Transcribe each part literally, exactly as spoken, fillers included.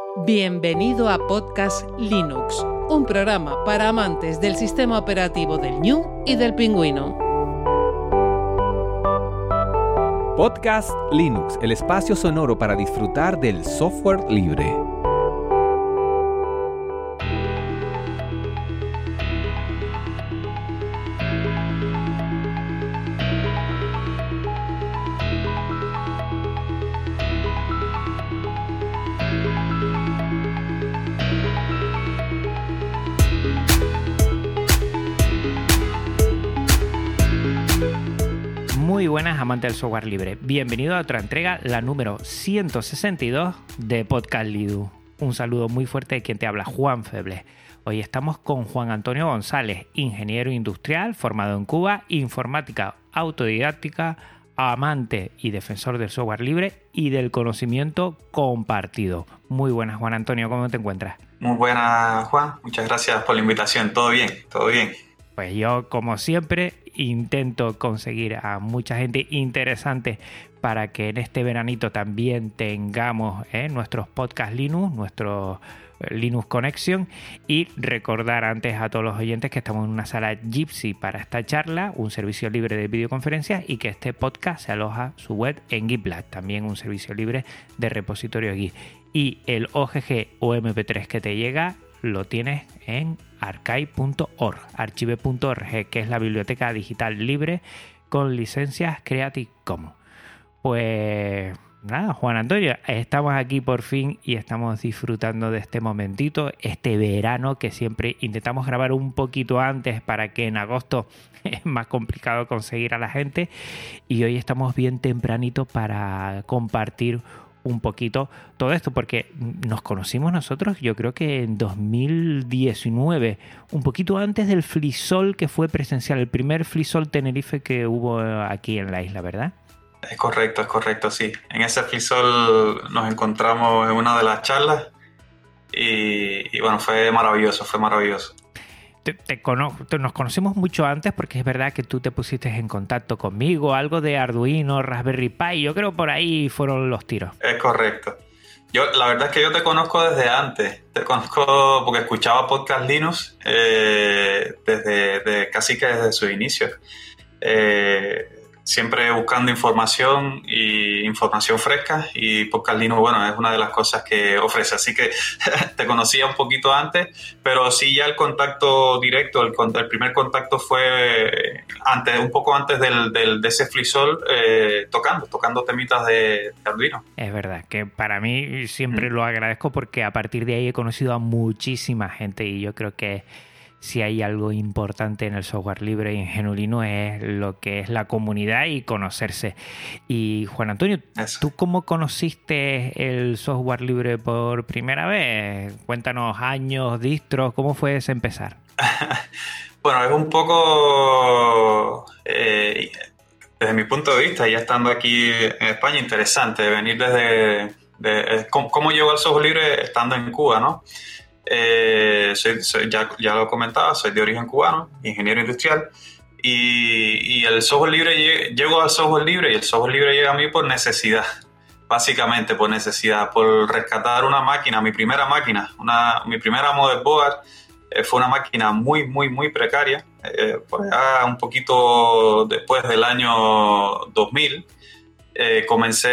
Bienvenido a Podcast Linux, un programa para amantes del sistema operativo del Gnu y del Pingüino. Podcast Linux, el espacio sonoro para disfrutar del software libre. Muy buenas, amantes del software libre. Bienvenido a otra entrega, la número ciento sesenta y dos de Podcast Lidu. Un saludo muy fuerte de quien te habla, Juan Feble. Hoy estamos con Juan Antonio González, ingeniero industrial, formado en Cuba, informática autodidáctica, amante y defensor del software libre y del conocimiento compartido. Muy buenas, Juan Antonio, ¿cómo te encuentras? Muy buenas, Juan. Muchas gracias por la invitación. Todo bien, todo bien. Pues yo, como siempre, intento conseguir a mucha gente interesante para que en este veranito también tengamos eh, nuestros podcast Linux, nuestro Linux Connection, y recordar antes a todos los oyentes que estamos en una sala Jitsi para esta charla, un servicio libre de videoconferencias, y que este podcast se aloja su web en GitLab, también un servicio libre de repositorio Git. Y el O G G o M P tres que te llega lo tienes en archive punto org, archive punto org, que es la biblioteca digital libre con licencias Creative Commons. Pues nada, Juan Antonio, estamos aquí por fin y estamos disfrutando de este momentito, este verano que siempre intentamos grabar un poquito antes para que en agosto es más complicado conseguir a la gente, y hoy estamos bien tempranito para compartir un poquito todo esto, porque nos conocimos nosotros yo creo que en dos mil diecinueve, un poquito antes del FliSol, que fue presencial, el primer FliSol Tenerife que hubo aquí en la isla, ¿verdad? Es correcto, es correcto, sí. En ese FliSol nos encontramos en una de las charlas y, y bueno, fue maravilloso, fue maravilloso. Te, te cono- te, nos conocemos mucho antes, porque es verdad que tú te pusiste en contacto conmigo, algo de Arduino, Raspberry Pi, yo creo por ahí fueron los tiros. Es correcto. Yo, la verdad es que yo te conozco desde antes, te conozco porque escuchaba Podcast Linux eh, desde de, casi que desde sus inicios. Eh, siempre buscando información y información fresca, y Podcast Linux, bueno, es una de las cosas que ofrece, así que te conocía un poquito antes, pero sí ya el contacto directo, el, el primer contacto fue antes, un poco antes del, del, de ese FliSol, eh, tocando, tocando temitas de, de Arduino. Es verdad que para mí siempre mm. lo agradezco, porque a partir de ahí he conocido a muchísima gente, y yo creo que si hay algo importante en el software libre y en G N U Linux es lo que es la comunidad y conocerse. Y Juan Antonio, Eso. ¿tú cómo conociste el software libre por primera vez? Cuéntanos años, distros, ¿cómo fue ese empezar? Bueno, es un poco, eh, desde mi punto de vista, ya estando aquí en España, interesante venir desde, de, cómo, cómo llegó al software libre estando en Cuba, ¿no? Eh, soy, soy, ya, ya lo comentaba, soy de origen cubano, ingeniero industrial, y, y el software libre, llego al software libre y el software libre llega a mí por necesidad, básicamente por necesidad, por rescatar una máquina, mi primera máquina, una, mi primera motherboard, eh, fue una máquina muy, muy, muy precaria, eh, por allá un poquito después del año dos mil. Eh, comencé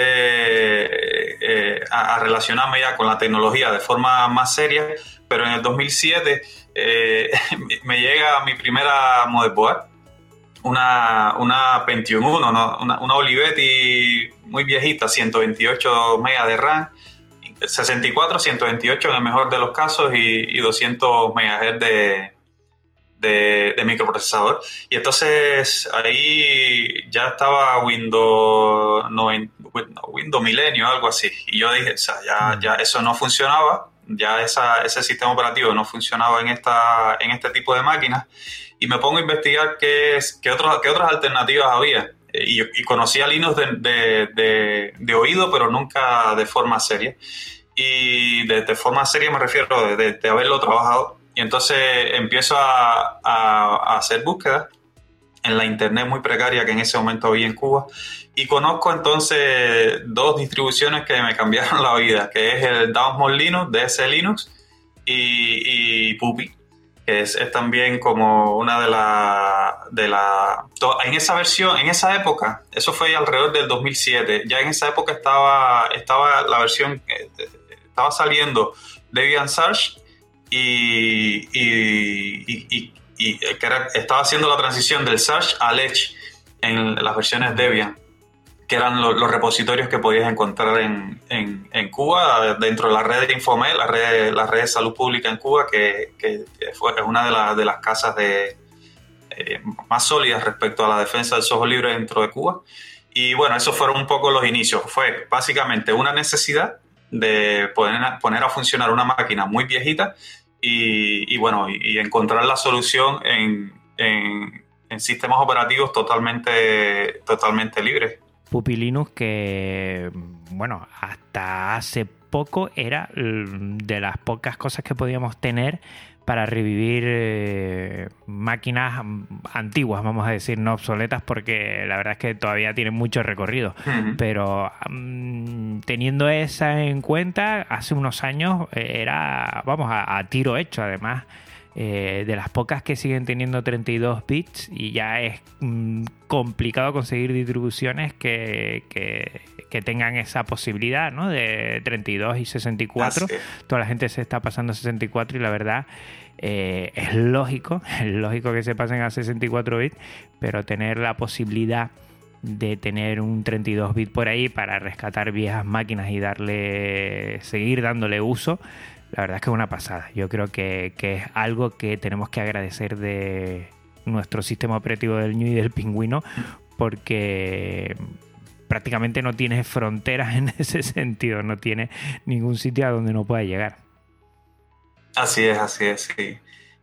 eh, a, a relacionarme ya con la tecnología de forma más seria, pero en el dos mil siete eh, me llega mi primera motherboard, una, una Pentium uno, ¿no? una, una Olivetti muy viejita, ciento veintiocho megas de RAM, sesenta y cuatro, ciento veintiocho en el mejor de los casos, y, y doscientos megahertz de, de, de microprocesador. Y entonces ahí ya estaba Windows noventa, Windows Milenio, algo así, y yo dije, o sea, ya, ya eso no funcionaba, ya esa, ese sistema operativo no funcionaba en esta en este tipo de máquinas, y me pongo a investigar qué, qué, otros, qué otras alternativas había, y, y conocí a Linux de, de, de, de oído, pero nunca de forma seria, y de, de forma seria me refiero de, de, de haberlo trabajado, y entonces empiezo a, a, a hacer búsquedas en la internet muy precaria que en ese momento había en Cuba. Y conozco entonces dos distribuciones que me cambiaron la vida, que es el Down Linux, D S Linux, y, y Puppy, que es, es también como una de las... De la, en esa versión, en esa época, eso fue alrededor del dos mil siete, ya en esa época estaba, estaba la versión, estaba saliendo Debian Surge y, y, y, y, y que era, estaba haciendo la transición del Surge al Edge en las versiones Debian, que eran lo, los repositorios que podías encontrar en, en, en Cuba, dentro de la red de Infomed, la red, la red de salud pública en Cuba, que, que, que fue, es una de, la, de las casas de, eh, más sólidas respecto a la defensa del software libre dentro de Cuba. Y bueno, esos fueron un poco los inicios. Fue básicamente una necesidad de poner a, poner a funcionar una máquina muy viejita y, y bueno, y, y encontrar la solución en, en, en sistemas operativos totalmente, totalmente libres. Puppy Linux, que bueno, hasta hace poco era de las pocas cosas que podíamos tener para revivir eh, máquinas antiguas, vamos a decir, no obsoletas, porque la verdad es que todavía tienen mucho recorrido. Uh-huh. Pero um, teniendo esa en cuenta, hace unos años era, vamos, a, a tiro hecho, además. Eh, de las pocas que siguen teniendo treinta y dos bits, y ya es mm, complicado conseguir distribuciones que, que, que tengan esa posibilidad, ¿no? De treinta y dos y sesenta y cuatro. Así. Toda la gente se está pasando a sesenta y cuatro y la verdad eh, es lógico, es lógico que se pasen a sesenta y cuatro bits, pero tener la posibilidad de tener un treinta y dos bit por ahí para rescatar viejas máquinas y darle, seguir dándole uso, la verdad es que es una pasada. Yo creo que, que es algo que tenemos que agradecer de nuestro sistema operativo del Ñu y del Pingüino, porque prácticamente no tiene fronteras en ese sentido, no tiene ningún sitio a donde no pueda llegar. Así es, así es, sí.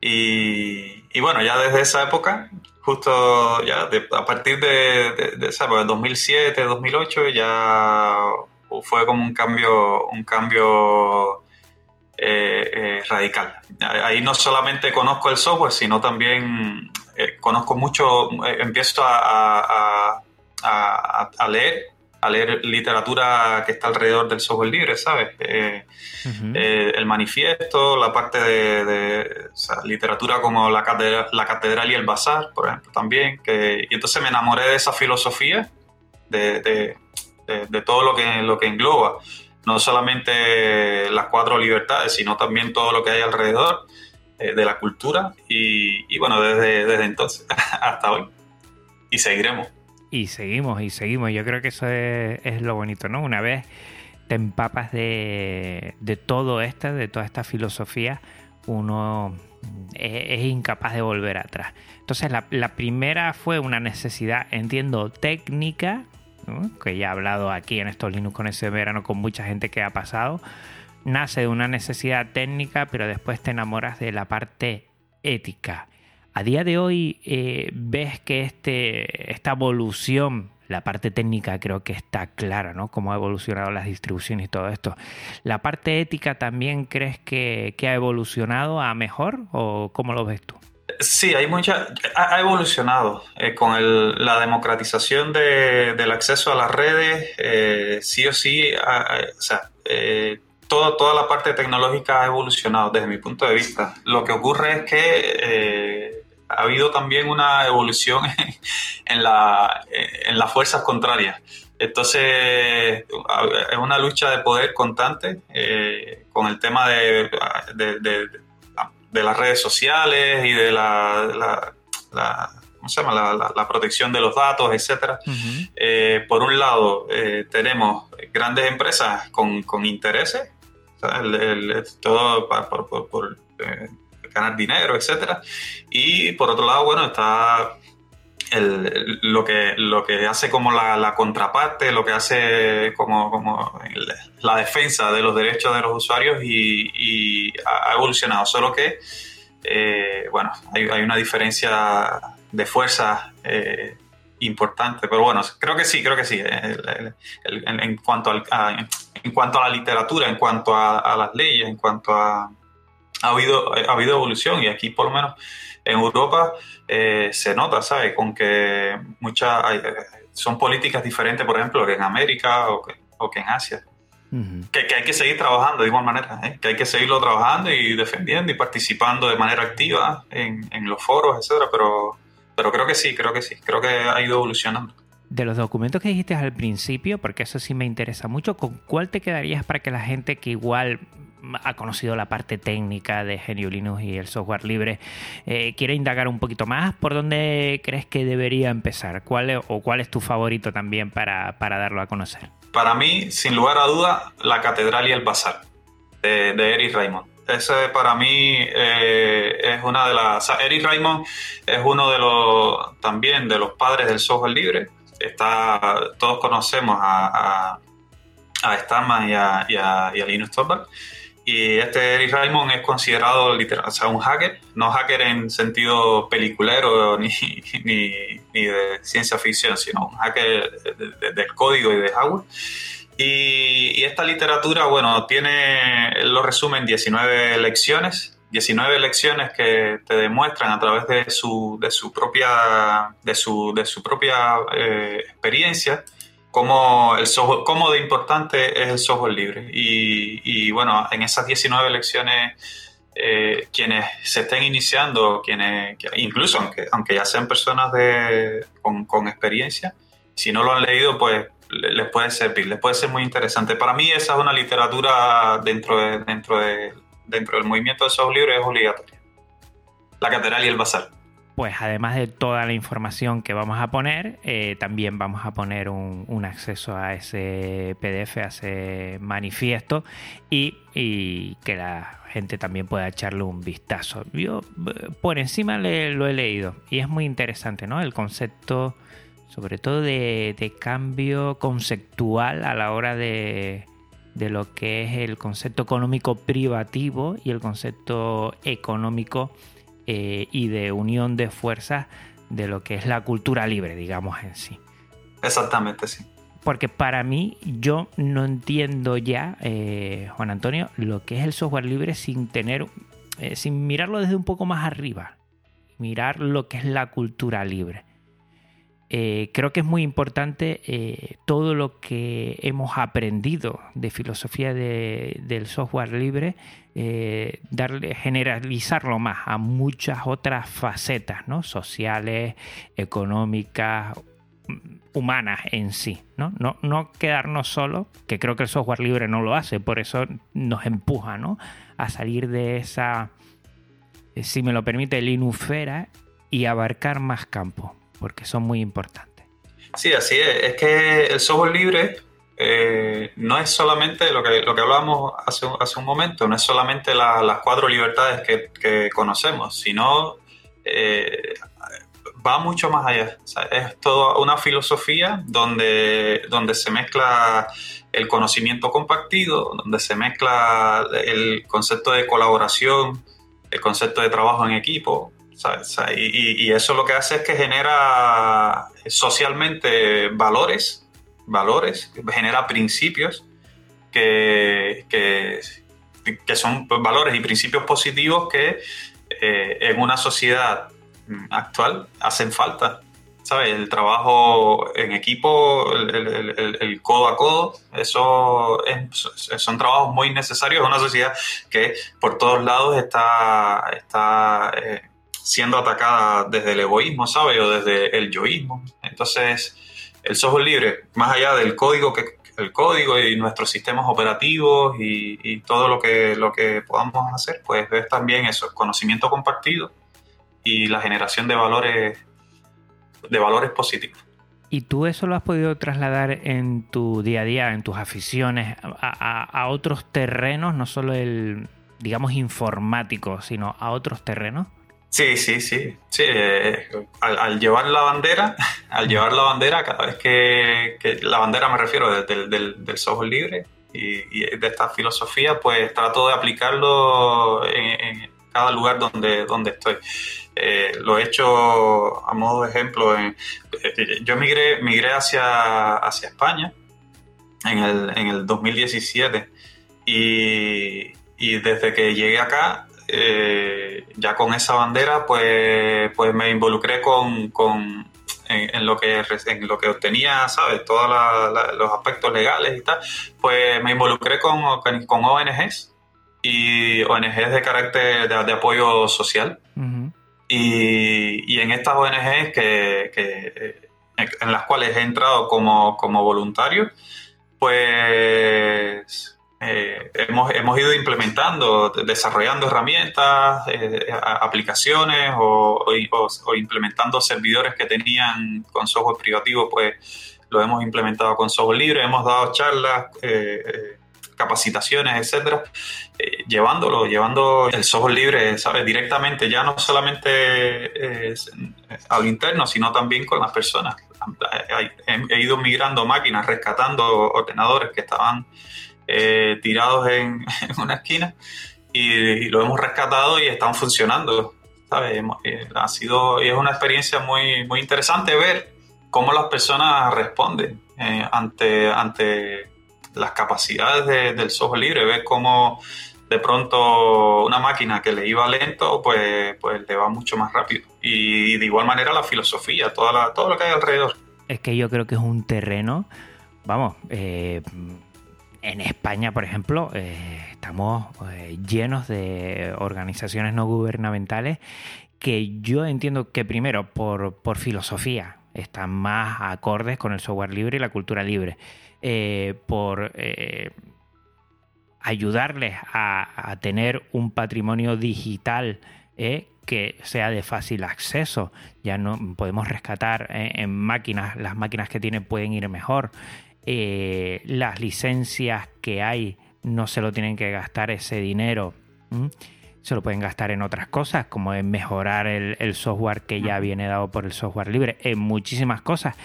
Y, y bueno, ya desde esa época, justo ya de, a partir de, de, de esa época, dos mil siete, dos mil ocho, ya fue como un cambio, un cambio Eh, eh, radical. Ahí no solamente conozco el software, sino también eh, conozco mucho, eh, empiezo a, a, a, a leer, a leer literatura que está alrededor del software libre, ¿sabes? Eh, uh-huh. eh, el manifiesto, la parte de, de o sea, literatura como la catedral, la catedral y el bazar, por ejemplo, también. Que, y entonces me enamoré de esa filosofía, de, de, de, de todo lo que, lo que engloba. No solamente las cuatro libertades, sino también todo lo que hay alrededor eh, de la cultura. Y, y bueno, desde, desde entonces hasta hoy. Y seguiremos. Y seguimos, y seguimos. Yo creo que eso es, es lo bonito, ¿no? Una vez te empapas de, de todo esto, de toda esta filosofía, uno es, es incapaz de volver atrás. Entonces, la, la primera fue una necesidad, entiendo, técnica, ¿no? Que ya he hablado aquí en estos Linux con ese verano con mucha gente que ha pasado. Nace de una necesidad técnica, pero después te enamoras de la parte ética. A día de hoy eh, ves que este, esta evolución, la parte técnica creo que está clara, ¿no? Cómo ha evolucionado las distribuciones y todo esto. ¿La parte ética también crees que, que ha evolucionado a mejor o cómo lo ves tú? Sí, hay mucha, ha evolucionado eh, con el, la democratización de, del acceso a las redes, eh, sí o sí, a, a, o sea, eh, todo, toda la parte tecnológica ha evolucionado desde mi punto de vista. Lo que ocurre es que eh, ha habido también una evolución en, en, la, en las fuerzas contrarias. Entonces, es una lucha de poder constante eh, con el tema de, de, de, de las redes sociales y de la, la, la, ¿cómo se llama? La, la, la protección de los datos, etcétera. Uh-huh. Eh, por un lado, eh, tenemos grandes empresas con, con intereses, el, el, todo por, por, por, por eh, ganar dinero, etcétera. Y por otro lado, bueno, está el, el, lo, que, lo que hace como la, la contraparte, lo que hace como, como el, la defensa de los derechos de los usuarios y, y ha evolucionado. Solo que, eh, bueno, hay, hay una diferencia de fuerza eh, importante, pero bueno, creo que sí, creo que sí. El, el, el, en, en, cuanto al, a, en cuanto a la literatura, en cuanto a, a las leyes, en cuanto a ha habido, ha habido evolución, y aquí por lo menos en Europa eh, se nota, ¿sabes? Con que muchas hay, son políticas diferentes, por ejemplo, que en América o que, o que en Asia. Uh-huh. Que, que hay que seguir trabajando de igual manera, ¿eh? Que hay que seguirlo trabajando y defendiendo y participando de manera activa en, en los foros, etcétera. Pero, pero creo que sí, creo que sí, creo que ha ido evolucionando. De los documentos que dijiste al principio, porque eso sí me interesa mucho, ¿con cuál te quedarías para que la gente que igual ha conocido la parte técnica de G N U Linux y el software libre eh, quiere indagar un poquito más? ¿Por dónde crees que debería empezar? ¿Cuál es, o cuál es tu favorito también para, para darlo a conocer? Para mí, sin lugar a duda, La Catedral y el Bazar, de, de Eric Raymond. Ese para mí eh, es una de las... O sea, Eric Raymond es uno de los también de los padres del software libre. Está, todos conocemos a, a, a Stallman y a, y a, y a Linus Torvalds. Y este Eric Raymond es considerado literal, o sea, un hacker, no hacker en sentido peliculero ni, ni, ni de ciencia ficción, sino un hacker de, de, del código y de hardware. Y, y esta literatura, bueno, tiene, lo resume en diecinueve lecciones, diecinueve lecciones que te demuestran a través de su, de su propia, de su, de su propia eh, experiencia cómo, el software, cómo de importante es el software libre. Y, y bueno, en esas diecinueve lecciones, eh, quienes se estén iniciando, quienes, incluso aunque, aunque ya sean personas de, con, con experiencia, si no lo han leído, pues les puede servir, les puede ser muy interesante. Para mí esa es una literatura dentro, de, dentro, de, dentro del movimiento del software libre, es obligatoria. La Catedral y el Bazar. Pues además de toda la información que vamos a poner, eh, también vamos a poner un, un acceso a ese P D F, a ese manifiesto, y, y que la gente también pueda echarle un vistazo. Yo por encima le, lo he leído y es muy interesante, ¿no? El concepto, sobre todo de, de cambio conceptual a la hora de, de lo que es el concepto económico privativo y el concepto económico Eh, y de unión de fuerzas de lo que es la cultura libre, digamos, en sí. Exactamente, sí. Porque para mí, yo no entiendo ya, eh, Juan Antonio, lo que es el software libre sin tener, eh, sin mirarlo desde un poco más arriba, mirar lo que es la cultura libre. Eh, creo que es muy importante eh, todo lo que hemos aprendido de filosofía de, del software libre, eh, darle, generalizarlo más a muchas otras facetas, ¿no? Sociales, económicas, humanas en sí, ¿no? No, no quedarnos solo, que creo que el software libre no lo hace, por eso nos empuja, ¿no? A salir de esa, si me lo permite, linufera y abarcar más campos, porque son muy importantes. Sí, así es. Es que el software libre eh, no es solamente lo que, lo que hablábamos hace, hace un momento, no es solamente la, las cuatro libertades que, que conocemos, sino eh, va mucho más allá. O sea, es toda una filosofía donde, donde se mezcla el conocimiento compartido, donde se mezcla el concepto de colaboración, el concepto de trabajo en equipo. ¿Sabes? Y, y eso lo que hace es que genera socialmente valores, valores, genera principios que, que, que son valores y principios positivos que eh, en una sociedad actual hacen falta. ¿Sabes? El trabajo en equipo, el, el, el, el codo a codo, eso es, son trabajos muy necesarios en una sociedad que por todos lados está... está eh, siendo atacada desde el egoísmo, ¿sabes? O desde el yoísmo. Entonces, el software libre, más allá del código, que el código y nuestros sistemas operativos y, y todo lo que, lo que podamos hacer, pues es también eso, el conocimiento compartido y la generación de valores, de valores positivos. ¿Y tú eso lo has podido trasladar en tu día a día, en tus aficiones, a, a, a otros terrenos, no solo el, digamos, informático, sino a otros terrenos? Sí, sí, sí. sí eh, al, al llevar la bandera, al llevar la bandera, cada vez que, que la bandera me refiero del, del, del software libre y, y de esta filosofía, pues trato de aplicarlo en, en cada lugar donde, donde estoy. Eh, lo he hecho a modo de ejemplo. En, eh, yo migré, migré hacia, hacia España en el, en el dos mil diecisiete y, y desde que llegué acá eh, ya con esa bandera, pues, pues me involucré con, con en, en lo que en lo que obtenía, ¿sabes? Todos la, la, los aspectos legales y tal. Pues me involucré con, con O N Ges y O N Ges de carácter de, de apoyo social. Uh-huh. y, y en estas O N Ges que, que en las cuales he entrado como, como voluntario, pues Eh, hemos, hemos ido implementando, desarrollando herramientas, eh, aplicaciones o, o, o implementando servidores que tenían con software privativo, pues lo hemos implementado con software libre, hemos dado charlas, eh, capacitaciones, etcétera, eh, llevándolo, llevando el software libre, ¿sabes? Directamente, ya no solamente eh, al interno, sino también con las personas. He, he ido migrando máquinas, rescatando ordenadores que estaban Eh, tirados en, en una esquina y, y lo hemos rescatado y están funcionando, ¿sabes? Eh, ha sido, y es una experiencia muy, muy interesante ver cómo las personas responden eh, ante, ante las capacidades de, del software libre, ver cómo de pronto una máquina que le iba lento, pues, pues le va mucho más rápido. Y de igual manera la filosofía, toda la, todo lo que hay alrededor. Es que yo creo que es un terreno, vamos, eh, en España, por ejemplo, eh, estamos eh, llenos de organizaciones no gubernamentales que yo entiendo que primero por, por filosofía están más acordes con el software libre y la cultura libre, eh, por eh, ayudarles a, a tener un patrimonio digital eh, que sea de fácil acceso. Ya no podemos rescatar eh, en máquinas, las máquinas que tienen pueden ir mejor. Eh, las licencias que hay no se lo tienen que gastar ese dinero, ¿m? Se lo pueden gastar en otras cosas, como en mejorar el, el software que ya viene dado por el software libre, en muchísimas cosas.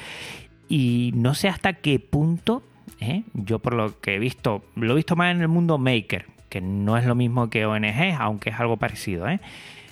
Y no sé hasta qué punto, ¿eh? Yo por lo que he visto, lo he visto más en el mundo maker, que no es lo mismo que O N G, aunque es algo parecido, ¿eh?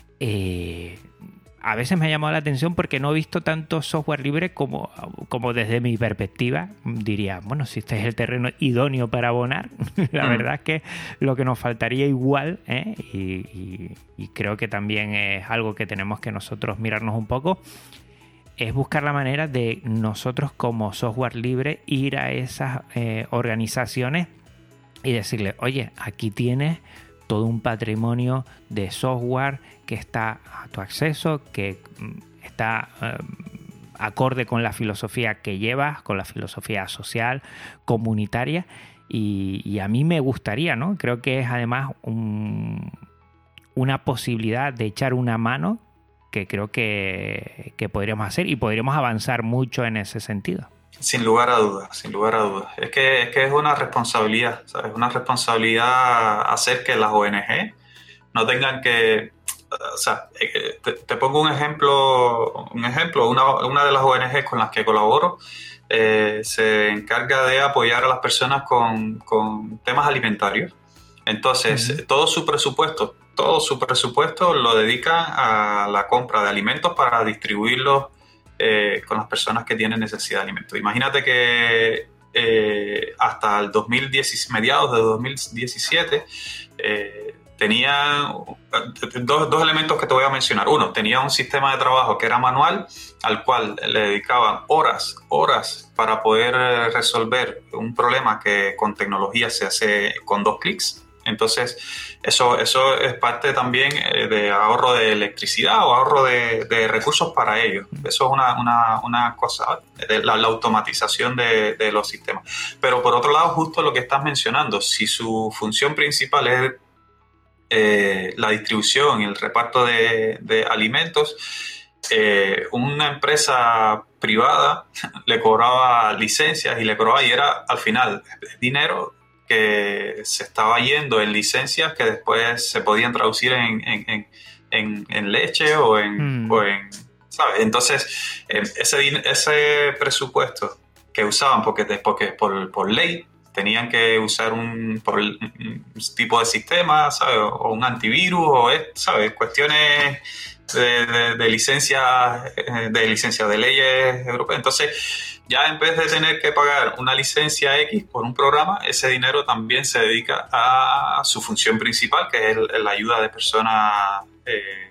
Eh, a veces me ha llamado la atención porque no he visto tanto software libre como, como desde mi perspectiva diría, bueno, si este es el terreno idóneo para abonar, la mm. verdad es que lo que nos faltaría igual, ¿eh? y, y, y creo que también es algo que tenemos que nosotros mirarnos un poco, es buscar la manera de nosotros como software libre ir a esas eh, organizaciones y decirle, oye, aquí tienes todo un patrimonio de software que está a tu acceso, que está eh, acorde con la filosofía que llevas, con la filosofía social, comunitaria, y, y a mí me gustaría, ¿no? Creo que es además un, una posibilidad de echar una mano que creo que, que podríamos hacer y podríamos avanzar mucho en ese sentido. Sin lugar a dudas, sin lugar a dudas. Es que es, que es una responsabilidad, ¿sabes? Una responsabilidad hacer que las O N G no tengan que... O sea, te, te pongo un ejemplo, un ejemplo, una, una de las O N G con las que colaboro eh, se encarga de apoyar a las personas con, con temas alimentarios. Entonces, uh-huh. todo su presupuesto, todo su presupuesto lo dedica a la compra de alimentos para distribuirlos Eh, con las personas que tienen necesidad de alimentos. Imagínate que eh, hasta el dos mil diez, mediados de dos mil diecisiete eh, tenía dos, dos elementos que te voy a mencionar. Uno, tenía un sistema de trabajo que era manual, al cual le dedicaban horas, horas para poder resolver un problema que con tecnología se hace con dos clics. Entonces, eso, eso es parte también de ahorro de electricidad o ahorro de, de recursos para ellos. Eso es una, una, una cosa, de la, la automatización de, de los sistemas. Pero por otro lado, justo lo que estás mencionando, si su función principal es eh, la distribución y el reparto de, de alimentos, eh, una empresa privada le cobraba licencias y le cobraba, y era al final dinero que se estaba yendo en licencias que después se podían traducir en, en, en, en leche o en, mm. o en, ¿sabes? Entonces, ese, ese presupuesto que usaban, porque, porque por, por ley tenían que usar un, por el, un tipo de sistema, ¿sabes? O un antivirus, o, ¿sabes? Cuestiones de, de, de licencias de licencias de leyes europeas. Entonces, ya en vez de tener que pagar una licencia X por un programa, ese dinero también se dedica a su función principal, que es el, la ayuda de personas. Eh,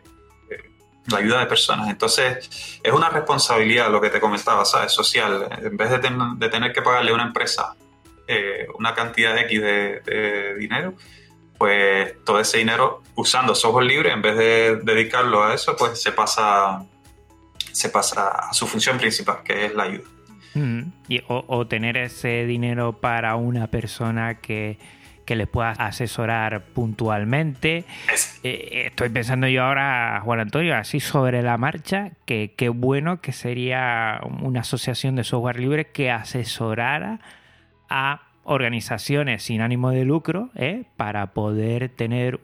la ayuda de personas. Entonces, es una responsabilidad, lo que te comentaba, ¿sabes? Social. En vez de, ten, de tener que pagarle a una empresa eh, una cantidad X de, de dinero, pues todo ese dinero, usando software libre, en vez de dedicarlo a eso, pues se pasa, se pasa a su función principal, que es la ayuda. Mm, y, o, o tener ese dinero para una persona que que les pueda asesorar puntualmente. Eh, estoy pensando yo ahora, Juan Antonio, así sobre la marcha, que qué bueno que sería una asociación de software libre que asesorara a organizaciones sin ánimo de lucro, ¿eh? para poder tener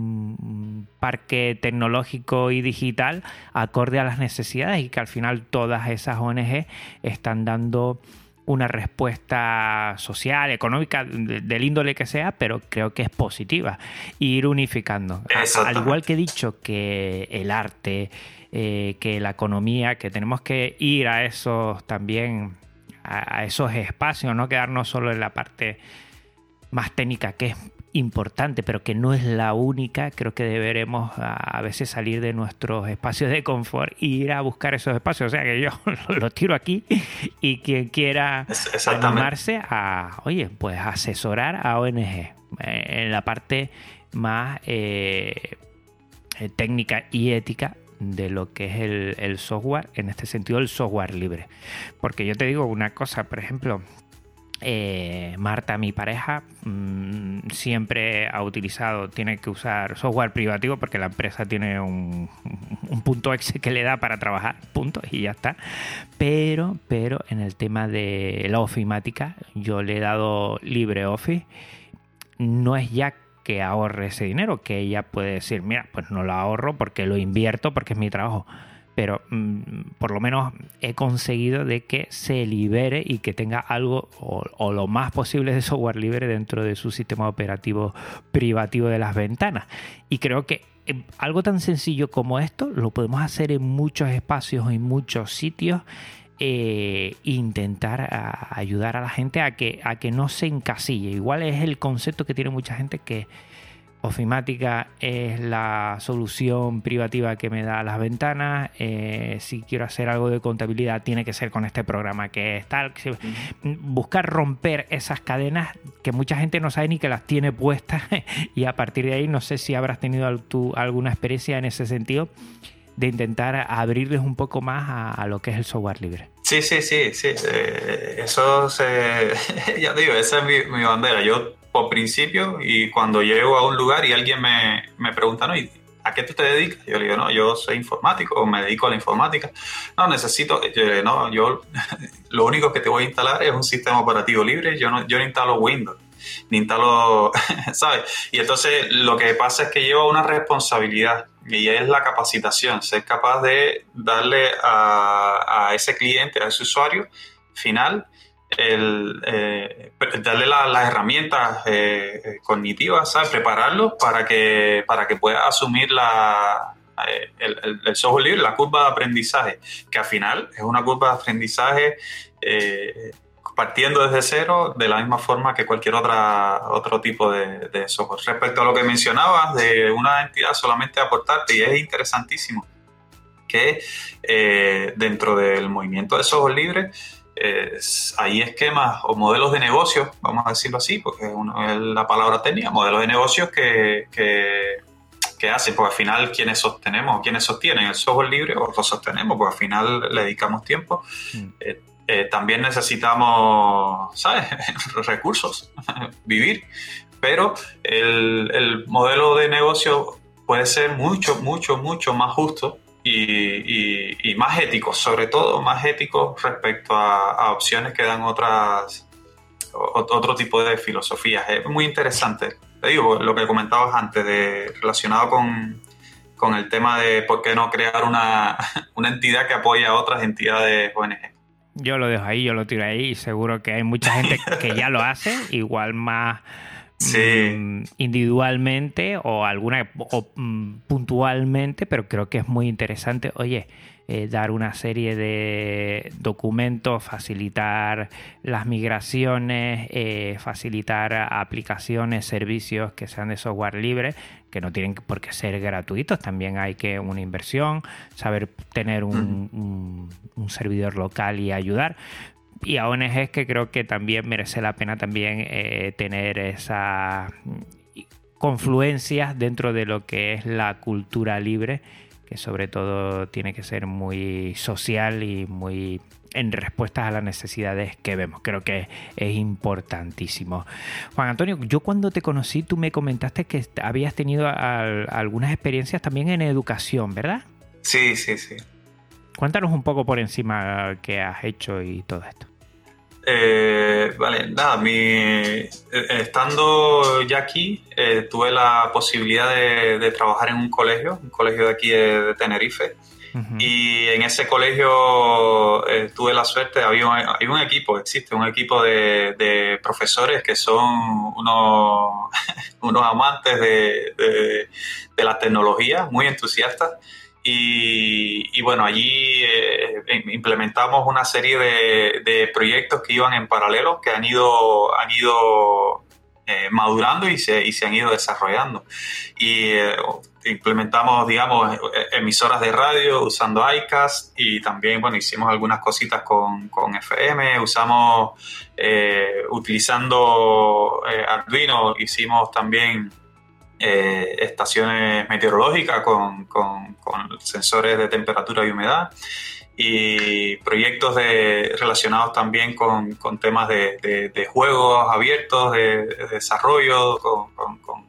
un parque tecnológico y digital acorde a las necesidades, y que al final todas esas O N G están dando una respuesta social, económica, del índole que sea, pero creo que es positiva. Y ir unificando. Al igual que he dicho que el arte, eh, que la economía, que tenemos que ir a esos también, a, a esos espacios, no quedarnos solo en la parte más técnica, que es importante, pero que no es la única. Creo que deberemos a, a veces salir de nuestros espacios de confort e ir a buscar esos espacios. O sea que yo lo tiro aquí, y quien quiera animarse a, oye, pues asesorar a O N G eh, en la parte más eh, técnica y ética de lo que es el, el software, en este sentido el software libre. Porque yo te digo una cosa, por ejemplo, Eh, Marta, mi pareja, mmm, siempre ha utilizado, tiene que usar software privativo porque la empresa tiene un, un punto Excel que le da para trabajar, punto, y ya está. Pero, pero en el tema de la ofimática, yo le he dado LibreOffice. No es ya que ahorre ese dinero, que ella puede decir, mira, pues no lo ahorro porque lo invierto, porque es mi trabajo. Pero mmm, por lo menos he conseguido de que se libere y que tenga algo o, o lo más posible de software libre dentro de su sistema operativo privativo de las ventanas. Y creo que eh, algo tan sencillo como esto lo podemos hacer en muchos espacios, en muchos sitios, eh, e intentar a, ayudar a la gente a que, a que no se encasille. Igual es el concepto que tiene mucha gente, que Ofimática es la solución privativa que me da las ventanas. Eh, si quiero hacer algo de contabilidad, tiene que ser con este programa que es tal. Buscar romper esas cadenas que mucha gente no sabe ni que las tiene puestas. Y a partir de ahí, no sé si habrás tenido tú alguna experiencia en ese sentido, de intentar abrirles un poco más a, a lo que es el software libre. Sí, sí, sí, sí. Eh, eso se... ya digo, esa es mi, mi bandera. Yo, por principio, y cuando llego a un lugar y alguien me, me pregunta, ¿no? ¿Y a qué tú te dedicas? Yo le digo, no, yo soy informático, o me dedico a la informática. No, necesito... Yo, no, yo lo único que te voy a instalar es un sistema operativo libre. Yo no, yo no instalo Windows, ni instalo... ¿sabes? Y entonces lo que pasa es que lleva una responsabilidad, y es la capacitación, ser capaz de darle a, a ese cliente, a ese usuario final, el, eh, darle la, las herramientas eh, cognitivas, ¿sabes? Prepararlo para que, para que pueda asumir la, eh, el, el, el software libre, la curva de aprendizaje, que al final es una curva de aprendizaje eh, partiendo desde cero, de la misma forma que cualquier otra otro tipo de, de software. Respecto a lo que mencionabas de una entidad solamente aportarte, y es interesantísimo que eh, dentro del movimiento de software libre eh, hay esquemas o modelos de negocios, vamos a decirlo así, porque uno es la palabra técnica, modelos de negocios que, que, que hacen, porque al final quienes sostenemos, quienes sostienen el software libre, o lo sostenemos, porque al final le dedicamos tiempo. Mm. Eh, Eh, también necesitamos, ¿sabes? recursos, vivir, pero el, el modelo de negocio puede ser mucho, mucho, mucho más justo y, y, y más ético, sobre todo más ético respecto a, a opciones que dan otras, otro tipo de filosofías. Es muy interesante. Te digo, lo que comentabas antes, de, relacionado con, con el tema de por qué no crear una, una entidad que apoye a otras entidades O N G. Yo lo dejo ahí, yo lo tiro ahí, y seguro que hay mucha gente que ya lo hace, igual más, Sí. mmm, individualmente o alguna o, mmm, puntualmente, pero creo que es muy interesante, oye, eh, dar una serie de documentos, facilitar las migraciones, eh, facilitar aplicaciones, servicios que sean de software libre, que no tienen por qué ser gratuitos, también hay que una inversión, saber tener un, un, un servidor local y ayudar. Y a O N Ges que creo que también merece la pena también eh, tener esas confluencias dentro de lo que es la cultura libre, que sobre todo tiene que ser muy social y muy en respuestas a las necesidades que vemos. Creo que es importantísimo. Juan Antonio, yo cuando te conocí tú me comentaste que habías tenido al, algunas experiencias también en educación, ¿verdad? Sí, sí, sí. Cuéntanos un poco por encima qué has hecho y todo esto. Eh, vale, nada, mi, estando ya aquí, eh, tuve la posibilidad de, de trabajar en un colegio, un colegio de aquí de, de Tenerife. Uh-huh. Y en ese colegio eh, tuve la suerte, había un, hay un equipo, existe un equipo de, de profesores que son unos, unos amantes de, de, de la tecnología, muy entusiastas. Y, y bueno, allí eh, implementamos una serie de, de proyectos que iban en paralelo, que han ido, han ido eh, madurando y se, y se han ido desarrollando. Y eh, implementamos, digamos, emisoras de radio usando iCast y también, bueno, hicimos algunas cositas con, con F M, usamos, eh, utilizando eh, Arduino, hicimos también Eh, estaciones meteorológicas con, con, con sensores de temperatura y humedad y proyectos de, relacionados también con, con temas de, de, de juegos abiertos, de, de desarrollo. Con, con, con,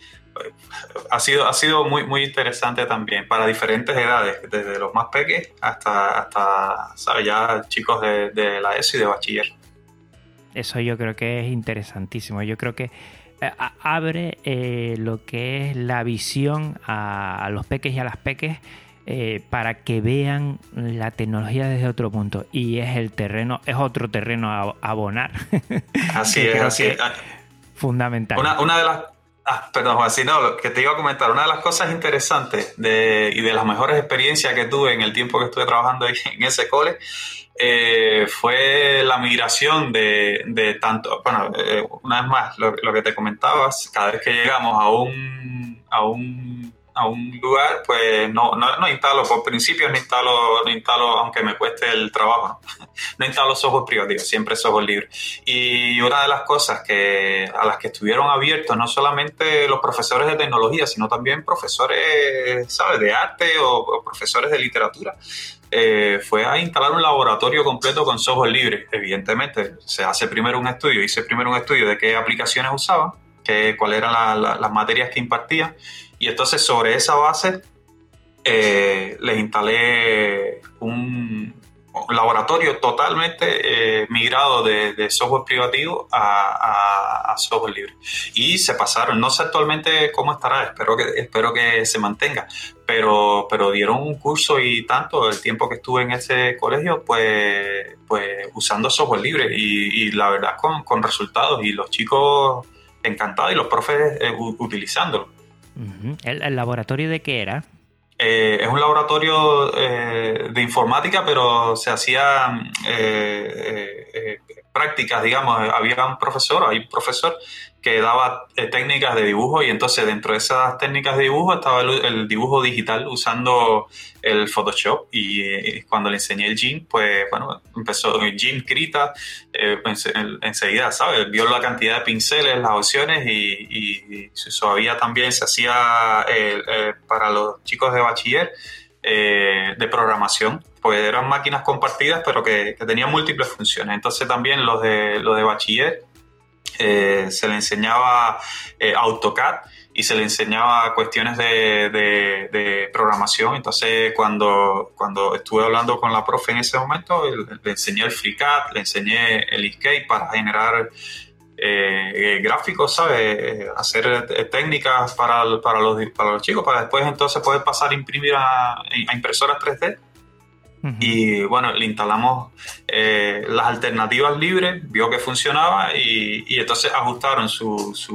ha sido, ha sido muy, muy interesante también para diferentes edades, desde los más pequeños hasta, hasta ¿sabes? Ya chicos de, de la ESO y de bachiller. Eso yo creo que es interesantísimo. Yo creo que abre eh, lo que es la visión a, a los peques y a las peques eh, para que vean la tecnología desde otro punto, y es el terreno, es otro terreno a, a abonar. Así es, así es. Fundamental. Una, una de las ah, perdón, Juan, si no, lo que te iba a comentar, una de las cosas interesantes de, y de las mejores experiencias que tuve en el tiempo que estuve trabajando ahí en ese cole Eh, fue la migración de, de tanto, bueno, eh, una vez más, lo, lo que te comentabas, cada vez que llegamos a un, a un, a un lugar, pues no, no, no instalo, por principio no instalo, no instalo, aunque me cueste el trabajo, no, no instalo software privativo, siempre software libre. Y una de las cosas que, a las que estuvieron abiertos, no solamente los profesores de tecnología, sino también profesores, ¿sabes?, de arte o, o profesores de literatura, Eh, fue a instalar un laboratorio completo con software libre. Evidentemente, se hace primero un estudio, hice primero un estudio de qué aplicaciones usaban, qué, cuáles eran la, la, las materias que impartían, y entonces sobre esa base eh, les instalé un, un laboratorio totalmente eh, migrado de, de software privativo a, a, a software libre. Y se pasaron, no sé actualmente cómo estará, espero que, espero que se mantenga, pero, pero dieron un curso y tanto el tiempo que estuve en ese colegio, pues, pues usando software libre y, y la verdad con, con resultados, y los chicos encantados y los profes eh, utilizándolo. Uh-huh. ¿El, ¿El laboratorio de qué era? Eh, es un laboratorio eh, de informática, pero se hacían eh, eh, eh, prácticas, digamos. Había un profesor, hay un profesor que daba eh, técnicas de dibujo, y entonces dentro de esas técnicas de dibujo estaba el, el dibujo digital usando el Photoshop, y eh, cuando le enseñé el Gin, pues bueno, empezó el Gin Krita, eh, enseguida, ¿sabes? Vio la cantidad de pinceles, las opciones, y, y, y todavía también se hacía eh, eh, para los chicos de bachiller eh, de programación, pues eran máquinas compartidas pero que, que tenían múltiples funciones. Entonces también los de, los de bachiller Eh, se le enseñaba eh, AutoCAD y se le enseñaba cuestiones de, de, de programación. Entonces cuando, cuando estuve hablando con la profe en ese momento, le, le enseñé el FreeCAD, le enseñé el Inkscape para generar eh, gráficos, ¿sabes? Hacer eh, técnicas para, para, los, para los chicos, para después entonces poder pasar a imprimir a, a impresoras tres D. Uh-huh. Y bueno, le instalamos eh, las alternativas libres, vio que funcionaba, y, y entonces ajustaron su, su,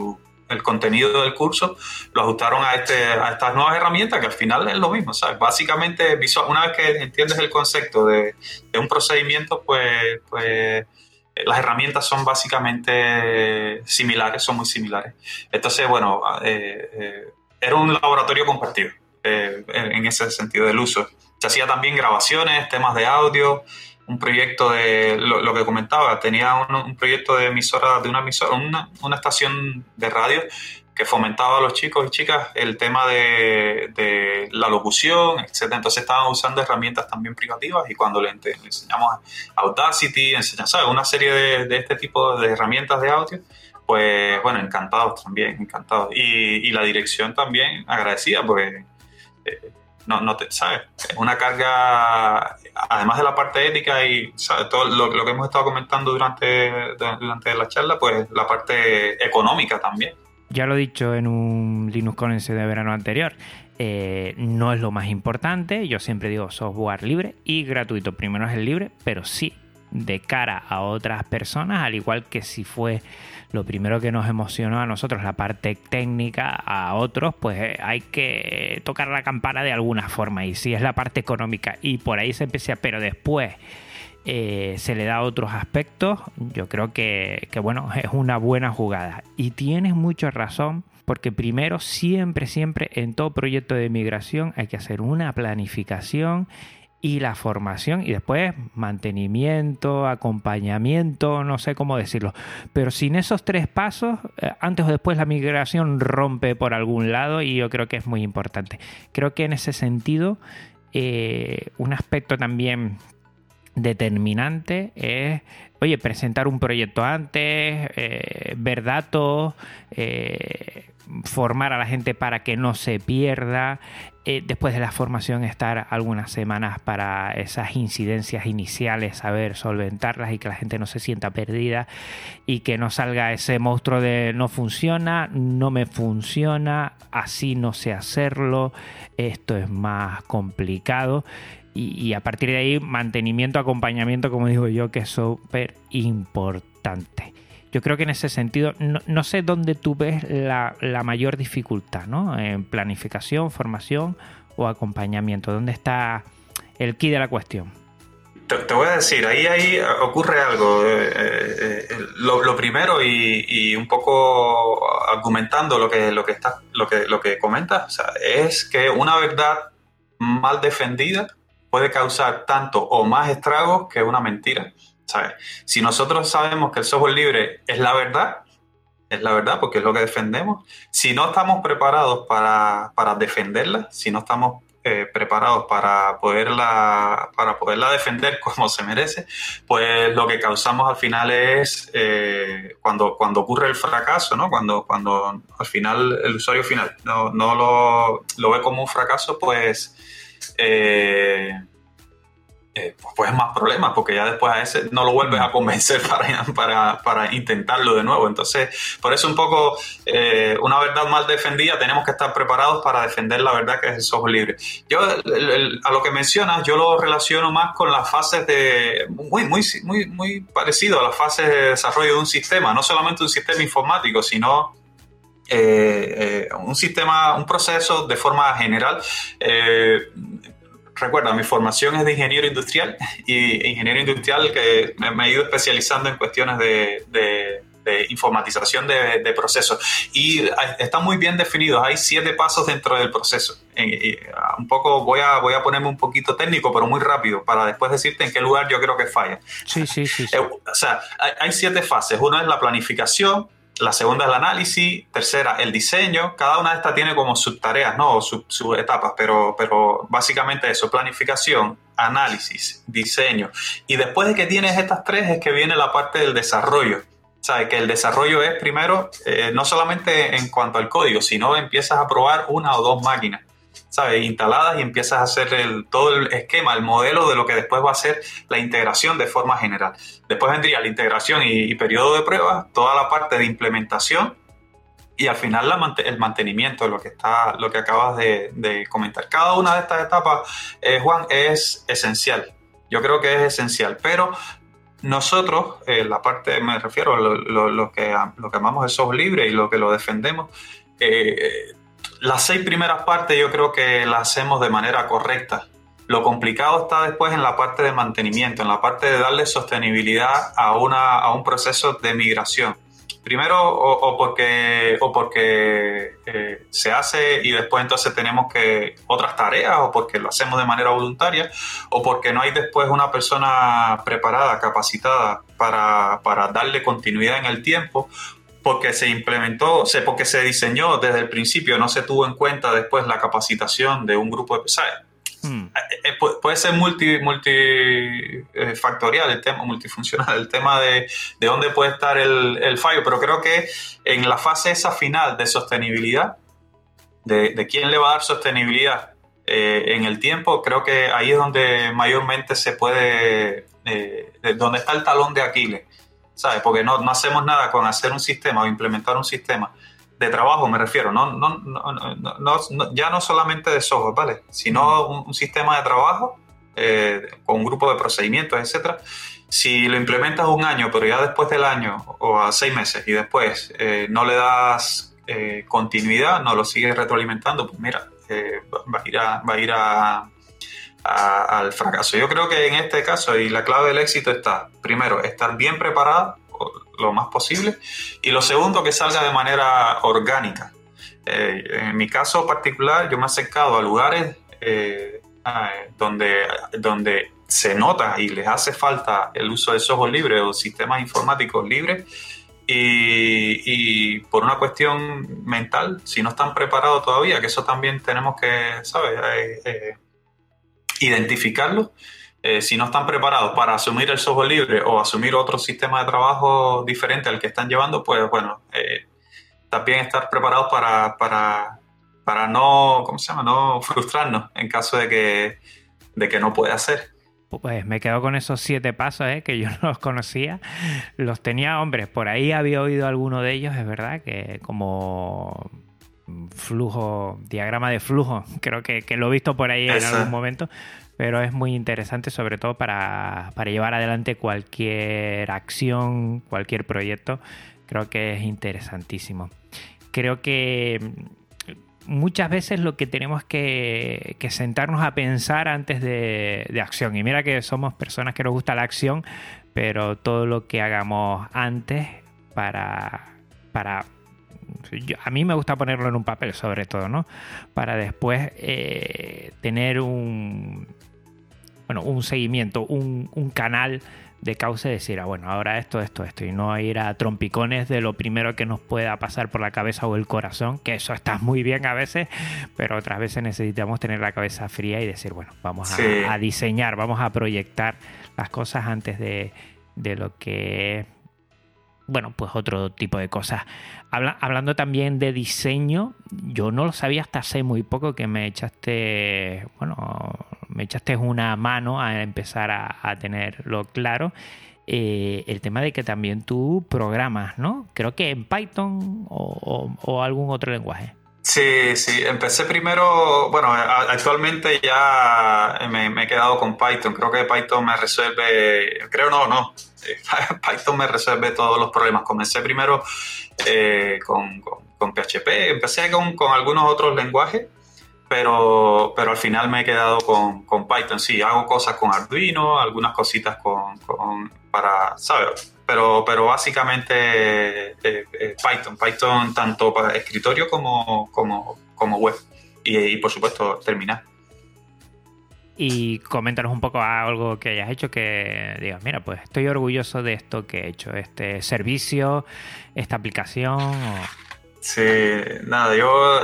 el contenido del curso, lo ajustaron a, este, a estas nuevas herramientas que al final es lo mismo, ¿sabes? Básicamente, visual, una vez que entiendes el concepto de, de un procedimiento, pues, pues las herramientas son básicamente similares, son muy similares. Entonces, bueno, eh, eh, era un laboratorio compartido eh, en ese sentido del uso. Se hacía también grabaciones, temas de audio, un proyecto de, lo, lo que comentaba, tenía un, un proyecto de emisora, de una emisora, una, una estación de radio que fomentaba a los chicos y chicas el tema de, de la locución, etcétera. Entonces estaban usando herramientas también privativas y cuando le, le enseñamos Audacity, enseñamos, ¿sabes? Una serie de, de este tipo de herramientas de audio, pues bueno, encantados también, encantados. Y, y la dirección también agradecida porque eh, no, no te, ¿sabes? Es una carga, además de la parte ética y ¿sabes? Todo lo, lo que hemos estado comentando durante, durante la charla, pues la parte económica también. Ya lo he dicho en un Linux Conference de verano anterior, eh, no es lo más importante. Yo siempre digo software libre y gratuito. Primero es el libre, pero sí de cara a otras personas, al igual que si fue lo primero que nos emocionó a nosotros, la parte técnica, a otros, pues eh, hay que tocar la campana de alguna forma. Y si es la parte económica y por ahí se empieza, pero después Eh, se le da otros aspectos, yo creo que, que bueno, es una buena jugada. Y tienes mucha razón, porque primero siempre, siempre en todo proyecto de migración hay que hacer una planificación y la formación y después mantenimiento, acompañamiento, no sé cómo decirlo. Pero sin esos tres pasos, eh, antes o después la migración rompe por algún lado y yo creo que es muy importante. Creo que en ese sentido, eh, un aspecto también determinante es, oye, presentar un proyecto antes, eh, ver datos, eh, formar a la gente para que no se pierda, eh, después de la formación estar algunas semanas para esas incidencias iniciales, saber solventarlas y que la gente no se sienta perdida y que no salga ese monstruo de no funciona, no me funciona, así no sé hacerlo, esto es más complicado. Y, y a partir de ahí, mantenimiento, acompañamiento, como digo yo, que es súper importante. Yo creo que en ese sentido, no, no sé dónde tú ves la, la mayor dificultad, ¿no? En planificación, formación o acompañamiento. ¿Dónde está el quid de la cuestión? Te, te voy a decir, ahí, ahí ocurre algo. Eh, eh, lo, lo primero, y, y un poco argumentando lo que, lo que, está, lo que, lo que comentas, o sea, es que una verdad mal defendida puede causar tanto o más estragos que una mentira, ¿sabes? Si nosotros sabemos que el software libre es la verdad, es la verdad porque es lo que defendemos, si no estamos preparados para, para defenderla, si no estamos eh, preparados para poderla, para poderla defender como se merece, pues lo que causamos al final es, eh, cuando, cuando ocurre el fracaso, ¿no? Cuando, cuando al final el usuario final no, no lo, lo ve como un fracaso, pues Eh, eh, pues es más problemas porque ya después a ese no lo vuelves a convencer para, para, para intentarlo de nuevo. Entonces, por eso un poco eh, una verdad mal defendida, tenemos que estar preparados para defender la verdad que es el software libre. Yo el, el, a lo que mencionas, yo lo relaciono más con las fases de muy, muy, muy, muy parecido a las fases de desarrollo de un sistema, no solamente un sistema informático, sino Eh, eh, un sistema, un proceso de forma general. Eh, recuerda, mi formación es de ingeniero industrial y ingeniero industrial que me, me he ido especializando en cuestiones de, de, de informatización de, de procesos y están muy bien definidos. Hay siete pasos dentro del proceso. Y, y, un poco voy a, voy a ponerme un poquito técnico, pero muy rápido para después decirte en qué lugar yo creo que falla. Sí, sí, sí, sí. Eh, o sea, hay, hay siete fases. Una es la planificación. La segunda es el análisis, tercera el diseño. Cada una de estas tiene como subtareas, ¿no? O sub, subetapas, pero, pero básicamente eso, planificación, análisis, diseño. Y después de que tienes estas tres es que viene la parte del desarrollo. ¿Sabes? Que el desarrollo es primero, eh, no solamente en cuanto al código, sino empiezas a probar una o dos máquinas, ¿sabes? Instaladas y empiezas a hacer el, todo el esquema, el modelo de lo que después va a ser la integración de forma general. Después vendría la integración y, y periodo de prueba, toda la parte de implementación y al final la, el mantenimiento, lo que, está, lo que acabas de, de comentar. Cada una de estas etapas, eh, Juan, es esencial. Yo creo que es esencial, pero nosotros, eh, la parte, me refiero a lo, lo, lo, que, lo que amamos el software libre y lo que lo defendemos, eh, las seis primeras partes yo creo que las hacemos de manera correcta. Lo complicado está después en la parte de mantenimiento, en la parte de darle sostenibilidad a, una, a un proceso de migración. Primero, o, o porque, o porque eh, se hace y después entonces tenemos que otras tareas, o porque lo hacemos de manera voluntaria, o porque no hay después una persona preparada, capacitada para, para darle continuidad en el tiempo, porque se implementó, porque se diseñó desde el principio, no se tuvo en cuenta después la capacitación de un grupo de personas. Hmm. Puede ser multi, multifactorial el tema, multifuncional el tema de, de dónde puede estar el, el fallo, pero creo que en la fase esa final de sostenibilidad, de, de quién le va a dar sostenibilidad eh, en el tiempo, creo que ahí es donde mayormente se puede, eh, donde está el talón de Aquiles, ¿sabes? Porque no, no hacemos nada con hacer un sistema o implementar un sistema de trabajo, me refiero, no, no, no, no, no, no, ya no solamente de software, ¿vale? Sino un, un sistema de trabajo eh, con un grupo de procedimientos, etcétera. Si lo implementas un año, pero ya después del año o a seis meses y después eh, no le das eh, continuidad, no lo sigues retroalimentando, pues mira, eh, va a ir, a, va a ir a, a, al fracaso. Yo creo que en este caso, y la clave del éxito está, primero, estar bien preparado lo más posible, y lo segundo, que salga de manera orgánica. Eh, en mi caso particular, yo me he acercado a lugares eh, donde, donde se nota y les hace falta el uso de software libre o sistemas informáticos libres, y, y por una cuestión mental, si no están preparados todavía, que eso también tenemos que, ¿sabes? Eh, eh, identificarlo. Eh, si no están preparados para asumir el software libre o asumir otro sistema de trabajo diferente al que están llevando, pues bueno, eh, también estar preparados para, para, para no, ¿cómo se llama? No frustrarnos en caso de que, de que no pueda hacer. Pues me quedo con esos siete pasos, ¿eh? Que yo no los conocía. Los tenía, hombres, por ahí había oído alguno de ellos, es verdad, que como flujo, diagrama de flujo, creo que, que lo he visto por ahí en Esa. algún momento. Pero es muy interesante, sobre todo para, para llevar adelante cualquier acción, cualquier proyecto. Creo que es interesantísimo. Creo que muchas veces lo que tenemos que, que sentarnos a pensar antes de, de acción. Y mira que somos personas que nos gusta la acción, pero todo lo que hagamos antes para... para Yo, a mí me gusta ponerlo en un papel, sobre todo, ¿no? Para después eh, tener un, bueno, un seguimiento, un, un canal de causa y decir, ah, bueno, ahora esto, esto, esto, y no ir a trompicones de lo primero que nos pueda pasar por la cabeza o el corazón, que eso está muy bien a veces, pero otras veces necesitamos tener la cabeza fría y decir, bueno, vamos a, sí. a diseñar, vamos a proyectar las cosas antes de, de lo que... Bueno, pues otro tipo de cosas. Habla, hablando también de diseño, yo no lo sabía hasta hace muy poco que me echaste, bueno, me echaste una mano a empezar a, a tenerlo claro. Eh, el tema de que también tú programas, ¿no? Creo que en Python o, o, o algún otro lenguaje. Sí, sí. Empecé primero, bueno, actualmente ya me, me he quedado con Python. Creo que Python me resuelve, creo no, no. Python me resuelve todos los problemas. Comencé primero eh, con, con, con P H P, empecé con, con algunos otros lenguajes, pero, pero al final me he quedado con, con Python. Sí, hago cosas con Arduino, algunas cositas con, con para, ¿sabes? Pero, pero básicamente eh, eh, Python, Python tanto para escritorio como, como, como web y, y por supuesto terminal. Y coméntanos un poco algo que hayas hecho que digas, mira, pues estoy orgulloso de esto que he hecho, este servicio, esta aplicación. O... Sí, nada, yo...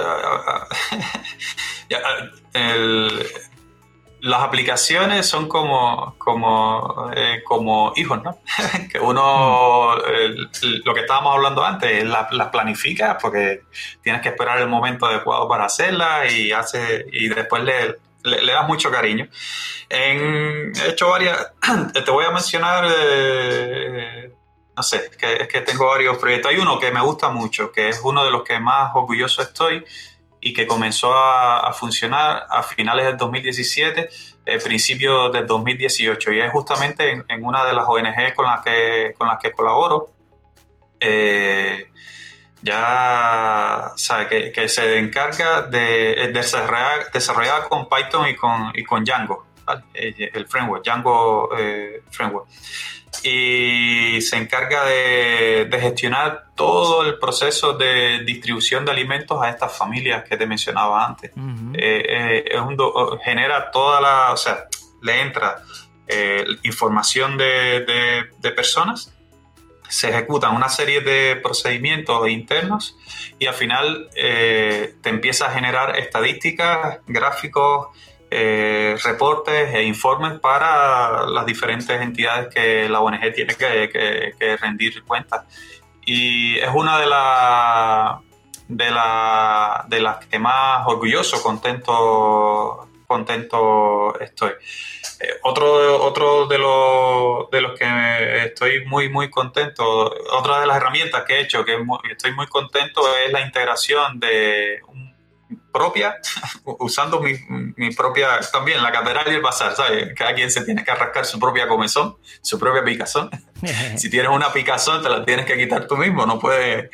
el, las aplicaciones son como, como, eh, como hijos, ¿no? Que uno, el, lo que estábamos hablando antes, las la planifica porque tienes que esperar el momento adecuado para hacerlas y, hace, y después le... Le, le das mucho cariño. En, he hecho varias... Te voy a mencionar... Eh, no sé, es que, es que tengo varios proyectos. Hay uno que me gusta mucho, que es uno de los que más orgulloso estoy y que comenzó a, a funcionar a finales del dos mil diecisiete, eh, principios del dos mil dieciocho, y es justamente en, en una de las O N G con las que, con las que colaboro. Eh, ya sabe que, que se encarga de, de desarrollar, desarrollar con Python y con, y con Django, ¿vale? El framework, Django eh, Framework. Y se encarga de, de gestionar todo el proceso de distribución de alimentos a estas familias que te mencionaba antes. Uh-huh. eh, eh, es un do, genera toda la, o sea, le entra eh, información de, de, de personas, se ejecutan una serie de procedimientos internos y al final eh, te empieza a generar estadísticas, gráficos, eh, reportes e informes para las diferentes entidades que la O N G tiene que, que, que rendir cuentas. Y es una de, la, de, la, de las que más orgulloso, contento, contento estoy. Eh, otro otro de, los, de los que estoy muy, muy contento, otra de las herramientas que he hecho, que muy, estoy muy contento, es la integración de un, propia, usando mi, mi propia, también la catedral y el bazar, ¿sabes? Cada quien se tiene que rascar su propia comezón, su propia picazón. Si tienes una picazón, te la tienes que quitar tú mismo, no puedes...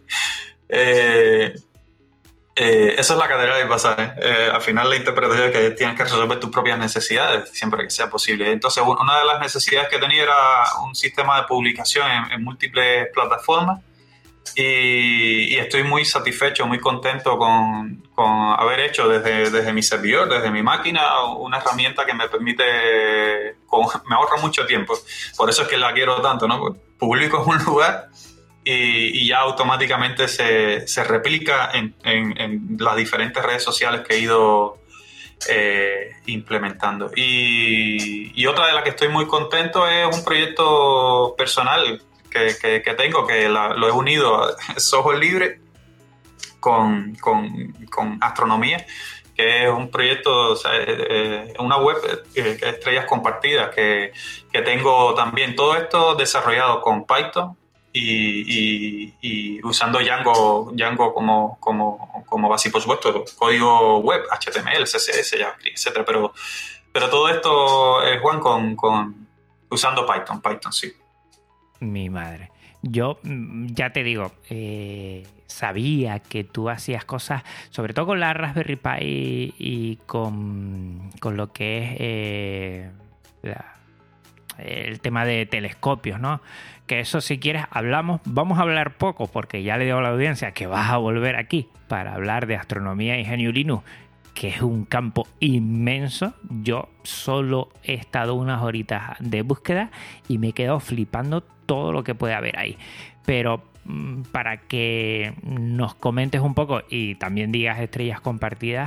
eh, Eh, eso es la catedral del bazar. Eh, al final la interpretación es que tienes que resolver tus propias necesidades siempre que sea posible. Entonces, una de las necesidades que tenía era un sistema de publicación en, en múltiples plataformas y, y estoy muy satisfecho, muy contento con, con haber hecho desde, desde mi servidor, desde mi máquina, una herramienta que me permite, con, me ahorra mucho tiempo. Por eso es que la quiero tanto, ¿no? Publico en un lugar Y, y ya automáticamente se, se replica en, en, en las diferentes redes sociales que he ido eh, implementando. Y, y otra de las que estoy muy contento es un proyecto personal que, que, que tengo, que la, lo he unido a software libre con, con, con astronomía, que es un proyecto, o sea, eh, una web eh, que es Estrellas Compartidas, que, que tengo también todo esto desarrollado con Python, Y, y, y usando Django, Django como, como, como base, y por supuesto código web, H T M L, C S S, JavaScript, etcétera. Pero, pero todo esto, eh, Juan, con, con usando Python, Python, sí. Mi madre. Yo ya te digo, eh, sabía que tú hacías cosas, sobre todo con la Raspberry Pi y, y con, con lo que es eh, la, el tema de telescopios, ¿no? Que eso, si quieres, hablamos, vamos a hablar poco, porque ya le digo a la audiencia que vas a volver aquí para hablar de astronomía y G N U Linux, que es un campo inmenso. Yo solo he estado unas horitas de búsqueda y me he quedado flipando todo lo que puede haber ahí. Pero para que nos comentes un poco y también digas Estrellas Compartidas,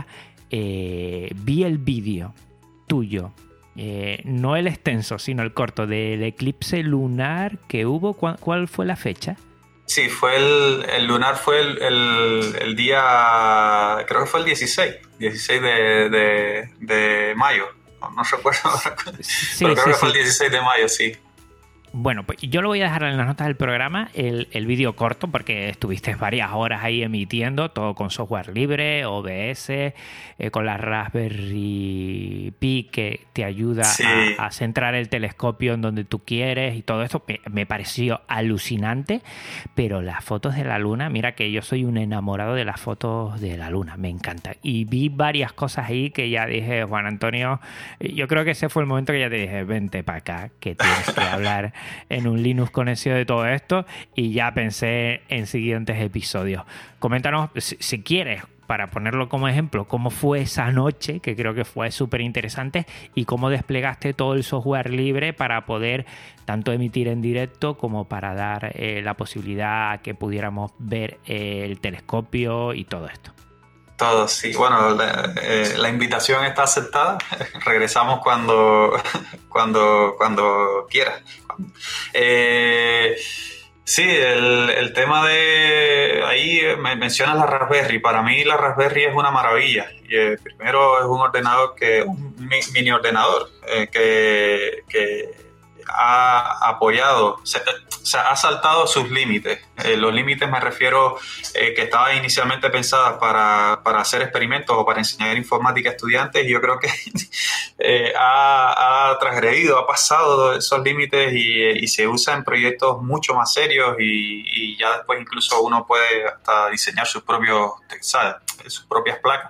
eh, vi el vídeo tuyo. Eh, no el extenso, sino el corto del eclipse lunar que hubo. ¿Cuál, cuál fue la fecha? Sí, fue el, el lunar fue el, el, el día, creo que fue el dieciséis de, de, de mayo. No, no recuerdo, sí, pero creo sí, que fue sí. el dieciséis de mayo, sí. Bueno, pues yo lo voy a dejar en las notas del programa, el, el vídeo corto, porque estuviste varias horas ahí emitiendo, todo con software libre, O B S, eh, con la Raspberry Pi que te ayuda sí. a, a centrar el telescopio en donde tú quieres y todo esto. Me, me pareció alucinante, pero las fotos de la luna, mira que yo soy un enamorado de las fotos de la luna, me encanta. Y vi varias cosas ahí que ya dije, Juan Antonio, yo creo que ese fue el momento que ya te dije, vente para acá, que tienes que hablar en un Linux Conexión de todo esto, y ya pensé en siguientes episodios. Coméntanos, si, si quieres, para ponerlo como ejemplo, cómo fue esa noche, que creo que fue súper interesante, y cómo desplegaste todo el software libre para poder tanto emitir en directo como para dar eh, la posibilidad a que pudiéramos ver eh, el telescopio y todo esto. Todo, sí. Bueno, la, eh, la invitación está aceptada. Regresamos cuando, cuando, cuando quieras. Eh, sí, el, el tema de... Ahí me mencionas la Raspberry. Para mí la Raspberry es una maravilla. Y, eh, primero es un ordenador, que un mini ordenador, eh, que, que ha apoyado, se, o sea, ha saltado sus límites. Eh, los límites me refiero eh, que estaba inicialmente pensada para, para hacer experimentos o para enseñar informática a estudiantes, y yo creo que eh, ha, ha transgredido, ha pasado esos límites y, y se usa en proyectos mucho más serios, y, y ya después incluso uno puede hasta diseñar sus propios, ¿sabes? sus propias placas.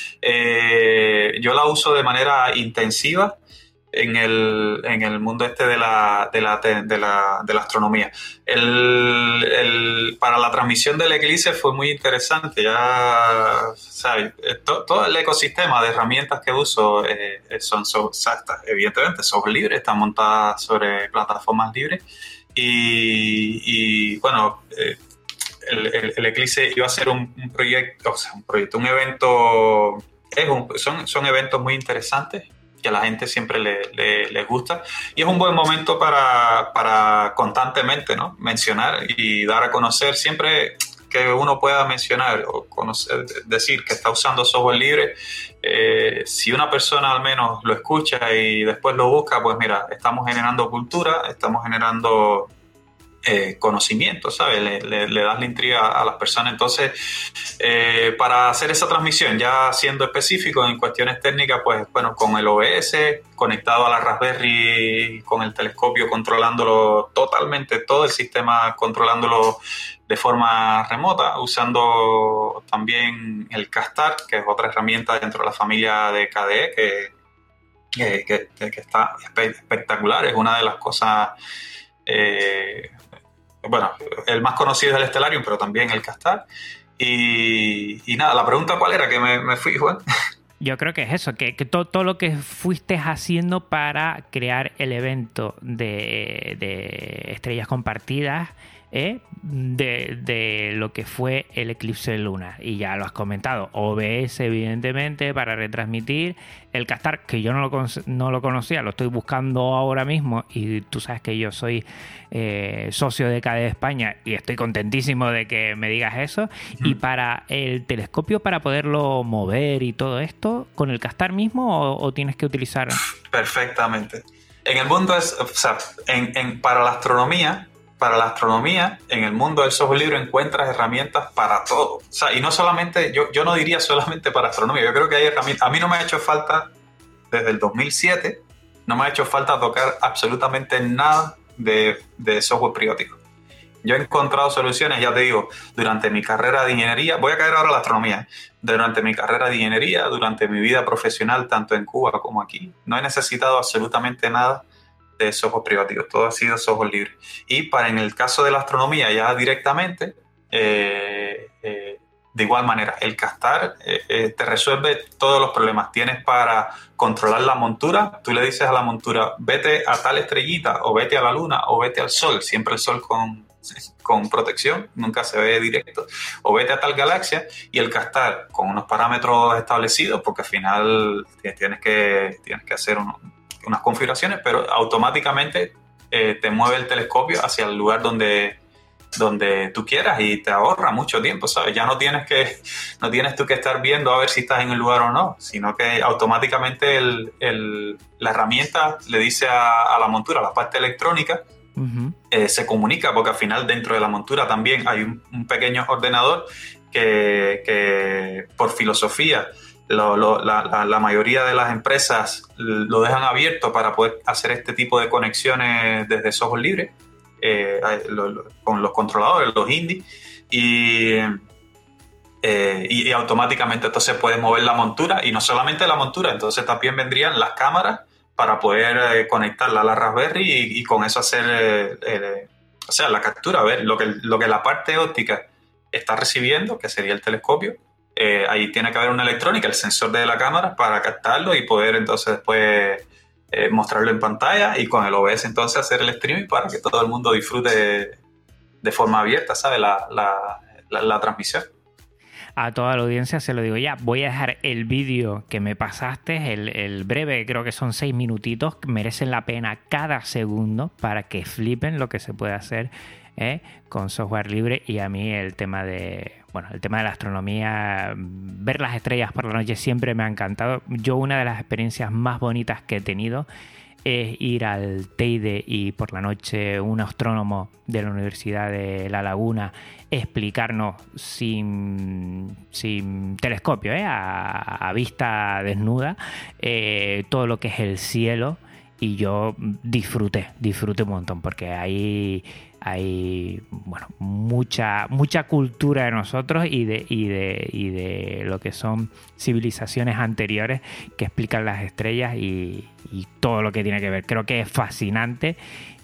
Eh, yo la uso de manera intensiva en el, en el mundo este de la, de la, de la, de la astronomía. El, el, para la transmisión del eclipse fue muy interesante. Ya, ¿sabes? To, todo el ecosistema de herramientas que uso eh, son, son, evidentemente, software libre, están montadas sobre plataformas libres. Y, y bueno, eh, el, el, el eclipse iba a ser un, un proyecto, o sea, un proyecto, un evento, es un, son, son eventos muy interesantes que a la gente siempre le, le, les gusta, y es un buen momento para, para constantemente, ¿no? mencionar y dar a conocer, siempre que uno pueda mencionar o conocer, decir que está usando software libre. Eh, si una persona al menos lo escucha y después lo busca, pues mira, estamos generando cultura, estamos generando Eh, conocimiento, ¿sabes? Le, le, le das la intriga a las personas. Entonces, eh, para hacer esa transmisión, ya siendo específico en cuestiones técnicas, pues bueno, con el O B S, conectado a la Raspberry, con el telescopio, controlándolo totalmente, todo el sistema controlándolo de forma remota, usando también el Castar, que es otra herramienta dentro de la familia de K D E, que, que, que, que está espectacular, es una de las cosas... Eh, bueno, el más conocido es el Stellarium, pero también el Castar. Y, y nada, la pregunta ¿cuál era? Que me, me fui, Juan. Yo creo que es eso, que, que todo, todo lo que fuiste haciendo para crear el evento de, de estrellas compartidas, ¿eh? de, de lo que fue el eclipse lunar. Y ya lo has comentado, O B S evidentemente para retransmitir, el Castar, que yo no lo, no lo conocía, lo estoy buscando ahora mismo, y tú sabes que yo soy eh, socio de K D E España y estoy contentísimo de que me digas eso. Mm. Y para el telescopio, para poderlo mover y todo esto, ¿con el Castar mismo o, o tienes que utilizar? Perfectamente. En el mundo es, o sea, en, en, para la astronomía Para la astronomía, en el mundo del software libre encuentras herramientas para todo. O sea, y no solamente, yo, yo no diría solamente para astronomía, yo creo que hay herramientas. A mí no me ha hecho falta, desde el dos mil siete, no me ha hecho falta tocar absolutamente nada de, de software periódico. Yo he encontrado soluciones, ya te digo, durante mi carrera de ingeniería, voy a caer ahora a la astronomía, durante mi carrera de ingeniería, durante mi vida profesional, tanto en Cuba como aquí, no he necesitado absolutamente nada de software privativo, todo ha sido software libre. Y para en el caso de la astronomía ya directamente, eh, eh, de igual manera, el Castar eh, eh, te resuelve todos los problemas. Tienes para controlar la montura, tú le dices a la montura, vete a tal estrellita, o vete a la luna, o vete al sol, siempre el sol con, con protección, nunca se ve directo, o vete a tal galaxia, y el Castar con unos parámetros establecidos, porque al final tienes que, tienes que hacer uno, unas configuraciones, pero automáticamente eh, te mueve el telescopio hacia el lugar donde, donde tú quieras y te ahorra mucho tiempo, ¿sabes? Ya no tienes que no tienes tú que estar viendo a ver si estás en el lugar o no, sino que automáticamente el, el, la herramienta le dice a, a la montura, la parte electrónica, uh-huh. eh, se comunica, porque al final dentro de la montura también hay un, un pequeño ordenador que, que por filosofía Lo, lo, la, la, la mayoría de las empresas lo dejan abierto para poder hacer este tipo de conexiones desde software libre, eh, lo, lo, con los controladores, los I N D I, y, eh, y, y automáticamente entonces puedes mover la montura, y no solamente la montura, entonces también vendrían las cámaras para poder eh, conectarla a la Raspberry y, y con eso hacer eh, eh, o sea, la captura, ver lo que, lo que la parte óptica está recibiendo, que sería el telescopio. Eh, ahí tiene que haber una electrónica, el sensor de la cámara, para captarlo y poder entonces después eh, mostrarlo en pantalla, y con el O B S entonces hacer el streaming para que todo el mundo disfrute de, de forma abierta, ¿sabes? La, la, la, la transmisión. A toda la audiencia se lo digo ya, voy a dejar el vídeo que me pasaste, el, el breve, creo que son seis minutitos, merecen la pena cada segundo para que flipen lo que se puede hacer ¿eh? con software libre. Y a mí el tema de bueno el tema de la astronomía, ver las estrellas por la noche siempre me ha encantado. Yo una de las experiencias más bonitas que he tenido es ir al Teide y por la noche un astrónomo de la Universidad de La Laguna explicarnos sin, sin telescopio, ¿eh? a, a vista desnuda, eh, todo lo que es el cielo. Y yo disfruté, disfruté un montón, porque hay, hay bueno, mucha, mucha cultura de nosotros y de, y, de, y de lo que son civilizaciones anteriores que explican las estrellas y, y todo lo que tiene que ver. Creo que es fascinante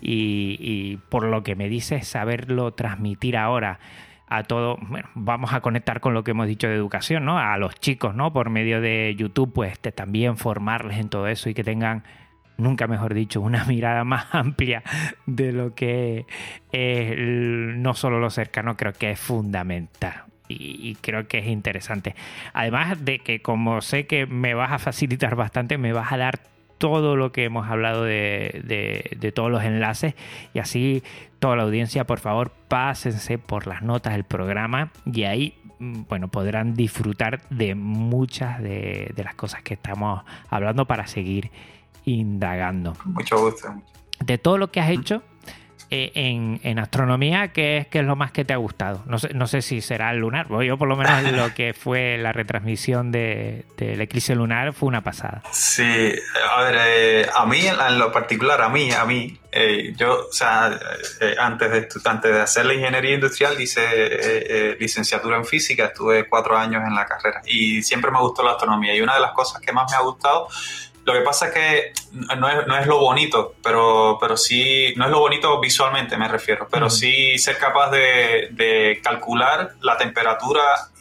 y, y por lo que me dices, saberlo transmitir ahora a todo, bueno, vamos a conectar con lo que hemos dicho de educación, ¿no? A los chicos, ¿no? Por medio de YouTube, pues te, también formarles en todo eso y que tengan, nunca mejor dicho, una mirada más amplia de lo que es no solo lo cercano, creo que es fundamental y, y creo que es interesante. Además de que, como sé que me vas a facilitar bastante, me vas a dar todo lo que hemos hablado de, de, de todos los enlaces y así toda la audiencia, por favor, pásense por las notas del programa y ahí, bueno, podrán disfrutar de muchas de, de las cosas que estamos hablando para seguir indagando. Mucho gusto. De todo lo que has hecho eh, en, en astronomía, ¿qué es, qué es lo más que te ha gustado? No sé, no sé si será el lunar, porque yo por lo menos lo que fue la retransmisión de, del eclipse lunar fue una pasada. Sí, a ver, eh, a mí en lo particular, a mí, a mí, eh, yo, o sea, eh, antes, de, antes de hacer la ingeniería industrial hice eh, eh, licenciatura en física, estuve cuatro años en la carrera y siempre me gustó la astronomía y una de las cosas que más me ha gustado. Lo que pasa es que no es, no es lo bonito, pero, pero sí, no es lo bonito visualmente, me refiero, pero uh-huh. sí ser capaz de, de calcular la temperatura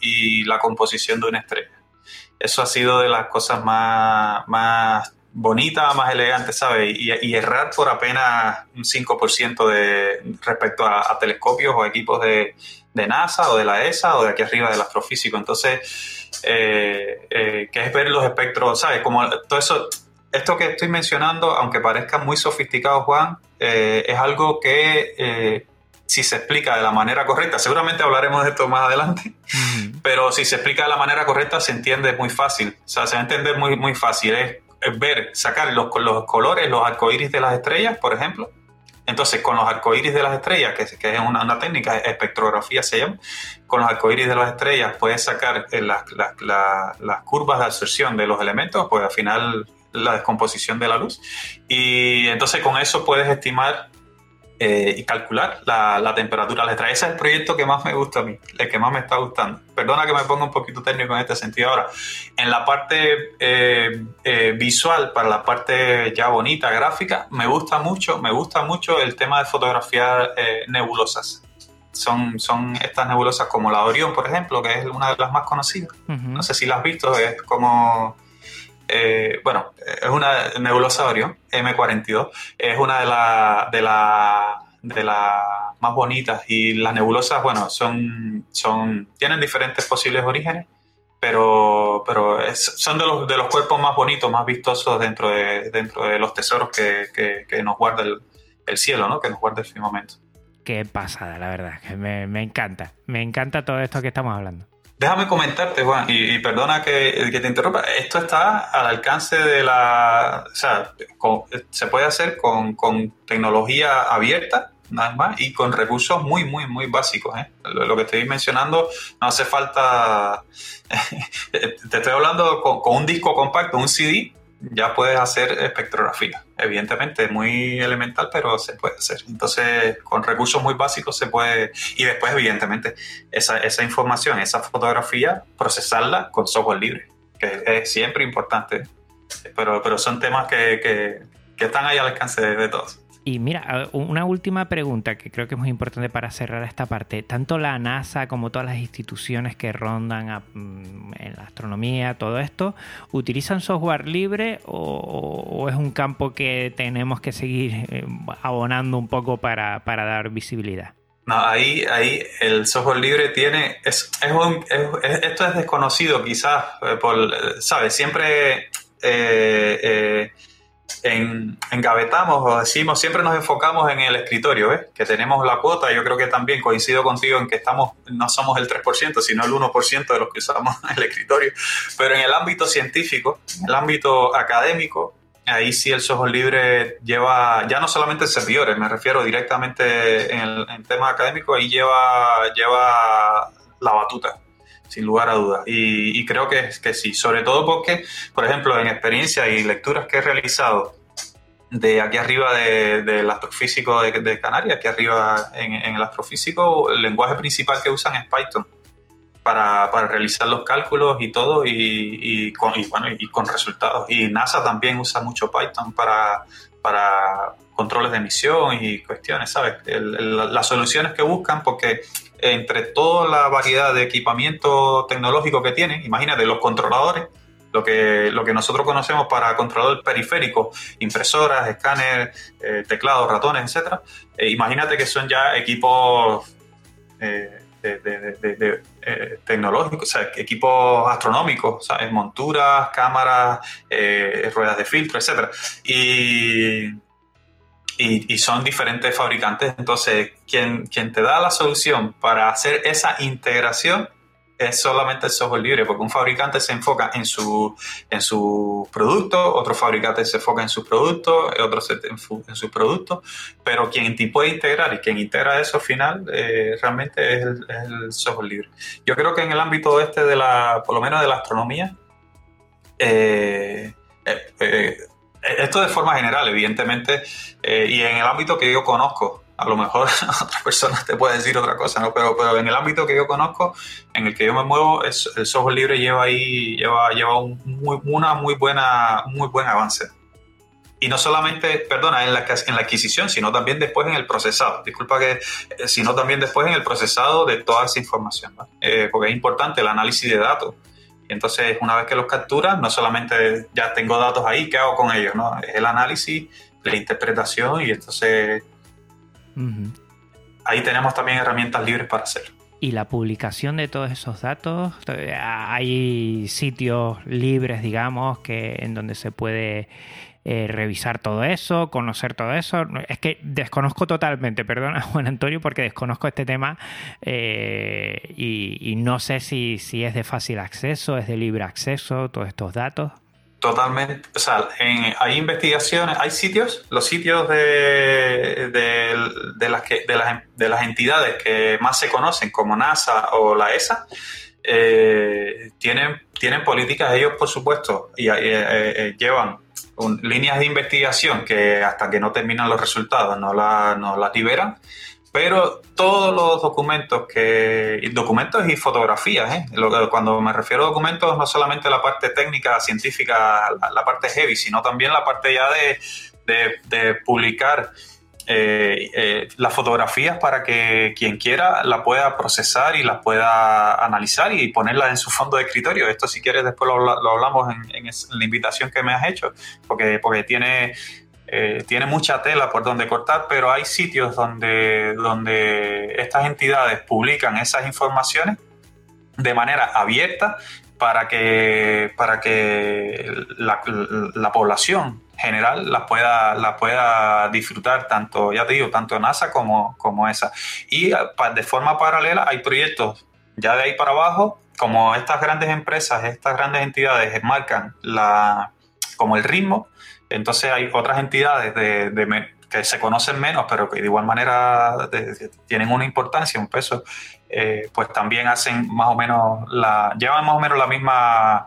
y la composición de una estrella. Eso ha sido de las cosas más, más bonitas, más elegantes, ¿sabes? Y, y errar por apenas un cinco por ciento de, respecto a, a telescopios o equipos de, de NASA o de la E S A o de aquí arriba del astrofísico. Entonces, Eh, eh, que es ver los espectros, ¿sabes? Como todo eso, esto que estoy mencionando, aunque parezca muy sofisticado, Juan, eh, es algo que eh, si se explica de la manera correcta, seguramente hablaremos de esto más adelante, uh-huh. pero si se explica de la manera correcta se entiende muy fácil, o sea, se va a entender muy, muy fácil, es, es ver, sacar los, los colores, los arcoíris de las estrellas, por ejemplo. Entonces, con los arcoíris de las estrellas, que, que es una, una técnica, espectrografía se llama, con los arcoíris de las estrellas puedes sacar las, las, las, las curvas de absorción de los elementos, pues al final la descomposición de la luz. Y entonces con eso puedes estimar eh, y calcular la, la temperatura de las estrellas. Ese es el proyecto que más me gusta a mí, el que más me está gustando. Perdona que me ponga un poquito técnico en este sentido ahora. En la parte eh, eh, visual, para la parte ya bonita, gráfica, me gusta mucho, me gusta mucho el tema de fotografiar eh, nebulosas. Son, son estas nebulosas como la Orión, por ejemplo, que es una de las más conocidas. Uh-huh. No sé si la has visto, es como... Eh, bueno, es una nebulosa Orión, eme cuarenta y dos, es una de las de la, de la más bonitas y las nebulosas, bueno, son, son tienen diferentes posibles orígenes, pero, pero es, son de los, de los cuerpos más bonitos, más vistosos dentro de, dentro de los tesoros que, que, que nos guarda el, el cielo, ¿no? Que nos guarda el firmamento. Qué pasada, la verdad, que me, me encanta, me encanta todo esto que estamos hablando. Déjame comentarte, Juan, y, y perdona que, que te interrumpa, esto está al alcance de la... O sea, con, se puede hacer con, con tecnología abierta, nada más, y con recursos muy, muy, muy básicos, ¿eh? Lo, lo que estoy mencionando no hace falta... te estoy hablando con, con un disco compacto, un C D, ya puedes hacer espectrografía. Evidentemente es muy elemental, pero se puede hacer. Entonces, con recursos muy básicos se puede... Y después, evidentemente, esa, esa información, esa fotografía, procesarla con software libre, que es siempre importante. Pero, pero son temas que, que, que están ahí al alcance de, de todos. Y mira, una última pregunta que creo que es muy importante para cerrar esta parte. Tanto la NASA como todas las instituciones que rondan a, en la astronomía, todo esto, ¿utilizan software libre o, o es un campo que tenemos que seguir abonando un poco para, para dar visibilidad? No, ahí, ahí el software libre tiene... Es, es un, es, esto es desconocido quizás, por, ¿sabes? Siempre... Eh, eh, En, engavetamos o decimos, siempre nos enfocamos en el escritorio, ¿ves? Que tenemos la cuota. Yo creo que también coincido contigo en que estamos, no somos el tres por ciento, sino el uno por ciento de los que usamos el escritorio. Pero en el ámbito científico, en el ámbito académico, ahí sí el software libre lleva, ya no solamente servidores, me refiero directamente en el en tema académico, ahí lleva, lleva la batuta, sin lugar a dudas. Y, y creo que, que sí, sobre todo porque, por ejemplo, en experiencias y lecturas que he realizado de aquí arriba de, del astrofísico de, de Canarias, aquí arriba en, en el astrofísico, el lenguaje principal que usan es Python para, para realizar los cálculos y todo, y, y, con, y, bueno, y con resultados. Y NASA también usa mucho Python para, para controles de emisión y cuestiones, ¿sabes? El, el, las soluciones que buscan, porque entre toda la variedad de equipamiento tecnológico que tienen, imagínate, los controladores, lo que, lo que nosotros conocemos para controlador periférico, impresoras, escáneres, eh, teclados, ratones, etcétera. Eh, imagínate que son ya equipos eh, de, de, de, de, de, eh, tecnológicos, o sea, equipos astronómicos, ¿sabes? Monturas, cámaras, eh, ruedas de filtro, etcétera. Y, y, y son diferentes fabricantes. Entonces, quien, quien te da la solución para hacer esa integración es solamente el software libre, porque un fabricante se enfoca en su, en su producto, otro fabricante se enfoca en su producto, otro se en, en sus productos, pero quien te puede integrar y quien integra eso al final eh, realmente es el, es el software libre. Yo creo que en el ámbito este de la, por lo menos de la astronomía, eh, eh, eh, esto de forma general, evidentemente, eh, y en el ámbito que yo conozco, a lo mejor otra persona te puede decir otra cosa, ¿no? Pero, pero en el ámbito que yo conozco, en el que yo me muevo, es, el software libre lleva ahí, lleva, lleva un muy, una muy buena, muy buen avance. Y no solamente, perdona, en la, en la adquisición, sino también después en el procesado. Disculpa que, eh, sino también después en el procesado de toda esa información, ¿no? Eh, porque es importante el análisis de datos. Y entonces, una vez que los capturas, no solamente ya tengo datos ahí, ¿qué hago con ellos, no? Es el análisis, la interpretación, y entonces Uh-huh. ahí tenemos también herramientas libres para hacerlo. ¿Y la publicación de todos esos datos? ¿Hay sitios libres, digamos, que en donde se puede eh, revisar todo eso, conocer todo eso? Es que desconozco totalmente, perdona Juan Antonio, porque desconozco este tema eh, y, y no sé si, si es de fácil acceso, es de libre acceso, todos estos datos. Totalmente, o sea, en, hay investigaciones, hay sitios, los sitios de, de, de, las que, de, las, de las entidades que más se conocen, como NASA o la E S A, eh, tienen, tienen políticas, ellos por supuesto, y eh, eh, llevan un, líneas de investigación que hasta que no terminan los resultados no, la, no las liberan. Pero todos los documentos, que documentos y fotografías, ¿eh? Cuando me refiero a documentos, no solamente la parte técnica, científica, la, la parte heavy, sino también la parte ya de, de, de publicar eh, eh, las fotografías para que quien quiera la pueda procesar y las pueda analizar y ponerlas en su fondo de escritorio. Esto, si quieres, después lo, lo hablamos en, en la invitación que me has hecho, porque, porque tiene... Eh, tiene mucha tela por donde cortar, pero hay sitios donde, donde estas entidades publican esas informaciones de manera abierta para que, para que la, la población general la pueda, la pueda disfrutar, tanto, ya te digo, tanto NASA como, como esa. Y de forma paralela hay proyectos ya de ahí para abajo, como estas grandes empresas, estas grandes entidades marcan la, como el ritmo. Entonces hay otras entidades de, de, que se conocen menos, pero que de igual manera de, de, tienen una importancia, un peso, eh, pues también hacen más o menos, la, llevan más o menos la misma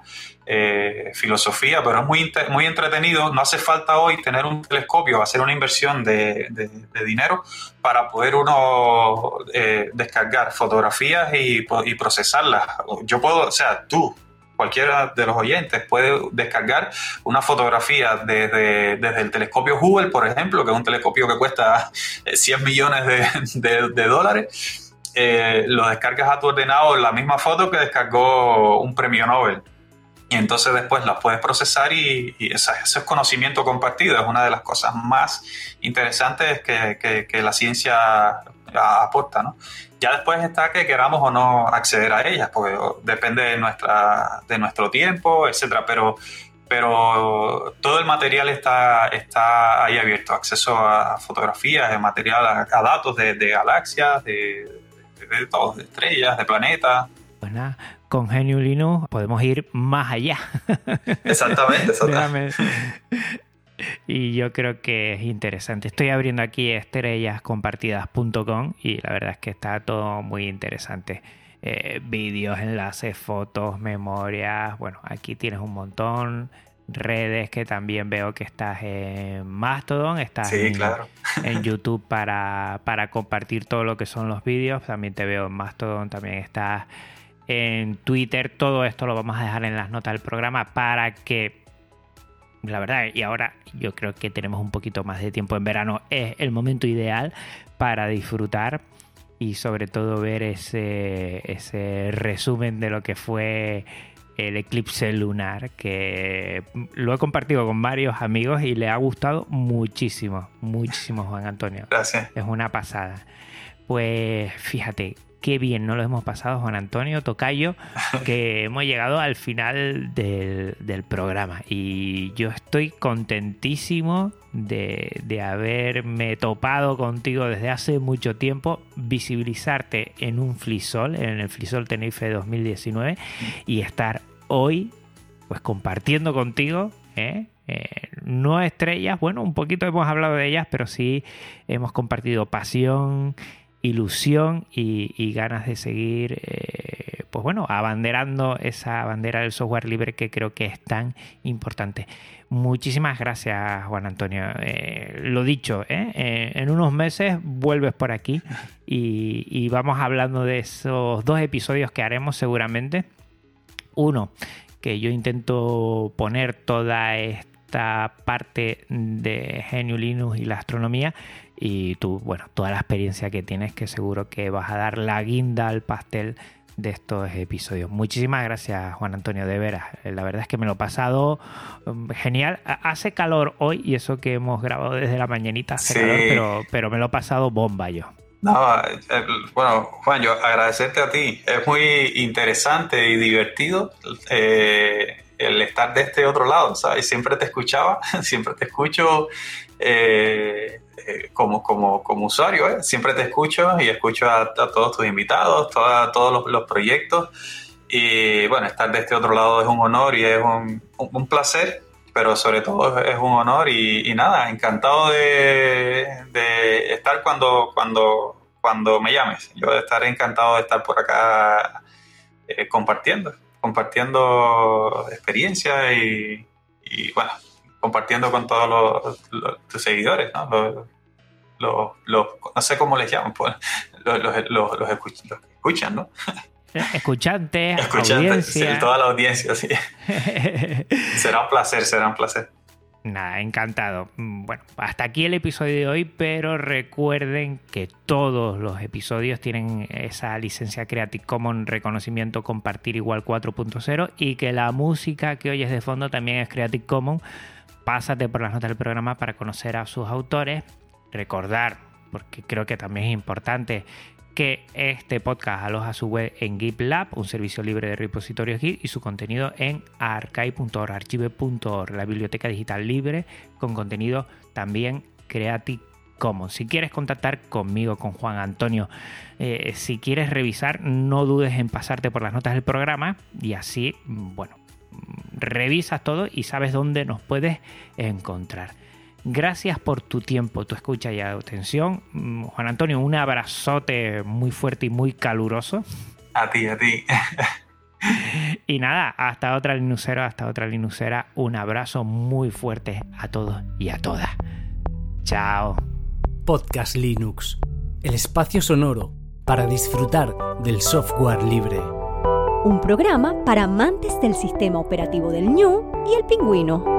eh, filosofía, pero es muy, muy entretenido. No hace falta hoy tener un telescopio, hacer una inversión de, de, de dinero para poder uno eh, descargar fotografías y, y procesarlas. Yo puedo, o sea, tú, cualquiera de los oyentes puede descargar una fotografía desde, desde el telescopio Hubble, por ejemplo, que es un telescopio que cuesta cien millones de, de, de dólares. Eh, lo descargas a tu ordenador, la misma foto que descargó un premio Nobel. Y entonces después las puedes procesar y, y ese, ese es conocimiento compartido. Es una de las cosas más interesantes que, que, que la ciencia aporta, ¿no? Ya después está que queramos o no acceder a ellas, porque depende de, nuestra, de nuestro tiempo, etcétera. Pero, pero todo el material está, está ahí abierto, acceso a fotografías, de material, a, a datos de, de galaxias, de, de, de todo, de estrellas, de planetas. Pues nada, con G N U Linux podemos ir más allá. Exactamente, exactamente. y yo creo que es interesante. Estoy abriendo aquí estrellas compartidas punto com y la verdad es que está todo muy interesante. Eh, vídeos, enlaces, fotos, memorias, bueno, aquí tienes un montón. Redes, que también veo que estás en Mastodon, estás sí, en, claro. en YouTube para, para compartir todo lo que son los vídeos. También te veo en Mastodon, también estás en Twitter. Todo esto lo vamos a dejar en las notas del programa para que, la verdad, y ahora yo creo que tenemos un poquito más de tiempo en verano, es el momento ideal para disfrutar y sobre todo ver ese, ese resumen de lo que fue el eclipse lunar, que lo he compartido con varios amigos y le ha gustado muchísimo, muchísimo, Juan Antonio. Gracias. Es una pasada. Pues fíjate, qué bien nos lo hemos pasado, Juan Antonio, tocayo, que hemos llegado al final del, del programa y yo estoy contentísimo de, de haberme topado contigo desde hace mucho tiempo, visibilizarte en un Flisol, en el Flisol Tenerife dos mil diecinueve y estar hoy pues compartiendo contigo, ¿eh? Eh, no estrellas, bueno, un poquito hemos hablado de ellas, pero sí hemos compartido pasión, ilusión y, y ganas de seguir, eh, pues bueno, abanderando esa bandera del software libre que creo que es tan importante. Muchísimas gracias, Juan Antonio. Eh, lo dicho, ¿eh? Eh, en unos meses vuelves por aquí y, y vamos hablando de esos dos episodios que haremos seguramente. Uno, que yo intento poner toda esta parte de G N U Linux y la astronomía, y tú, bueno, toda la experiencia que tienes, que seguro que vas a dar la guinda al pastel de estos episodios. Muchísimas gracias, Juan Antonio, de veras. La verdad es que me lo he pasado genial. Hace calor hoy y eso que hemos grabado desde la mañanita hace sí. calor, pero, pero me lo he pasado bomba yo. No, bueno, Juan, yo agradecerte a ti. Es muy interesante y divertido eh, el estar de este otro lado, ¿sabes? Siempre te escuchaba, siempre te escucho eh, eh, como, como, como usuario, ¿eh? Siempre te escucho y escucho a, a todos tus invitados, toda, todos los, los proyectos. Y bueno, estar de este otro lado es un honor y es un, un, un placer, pero sobre todo es un honor y, y nada, encantado de, de estar cuando, cuando, cuando me llames. Yo estaré encantado de estar por acá eh, compartiendo, compartiendo experiencias y, y bueno, compartiendo con todos los, los, tus seguidores, ¿no? Los, los, los, no sé cómo les llaman, pues, los, los, los, los, escuch, los que escuchan, ¿no? Escuchantes, Escuchantes, audiencia. Sí, toda la audiencia, sí. Será un placer, será un placer. Nada, encantado. Bueno, hasta aquí el episodio de hoy, pero recuerden que todos los episodios tienen esa licencia Creative Commons reconocimiento compartir igual cuatro punto cero y que la música que oyes de fondo también es Creative Commons. Pásate por las notas del programa para conocer a sus autores. Recordar, porque creo que también es importante, que este podcast aloja su web en GitLab, un servicio libre de repositorios Git, y su contenido en archive punto org, archive punto org, la biblioteca digital libre con contenido también Creative Commons. Si quieres contactar conmigo, con Juan Antonio, eh, si quieres revisar, no dudes en pasarte por las notas del programa y así, bueno, revisas todo y sabes dónde nos puedes encontrar. Gracias por tu tiempo, tu escucha y atención. Juan Antonio, un abrazote muy fuerte y muy caluroso. A ti, a ti. Y nada, hasta otra Linuxera, hasta otra Linuxera. Un abrazo muy fuerte a todos y a todas. Chao. Podcast Linux, el espacio sonoro para disfrutar del software libre. Un programa para amantes del sistema operativo del Ñu y el Pingüino.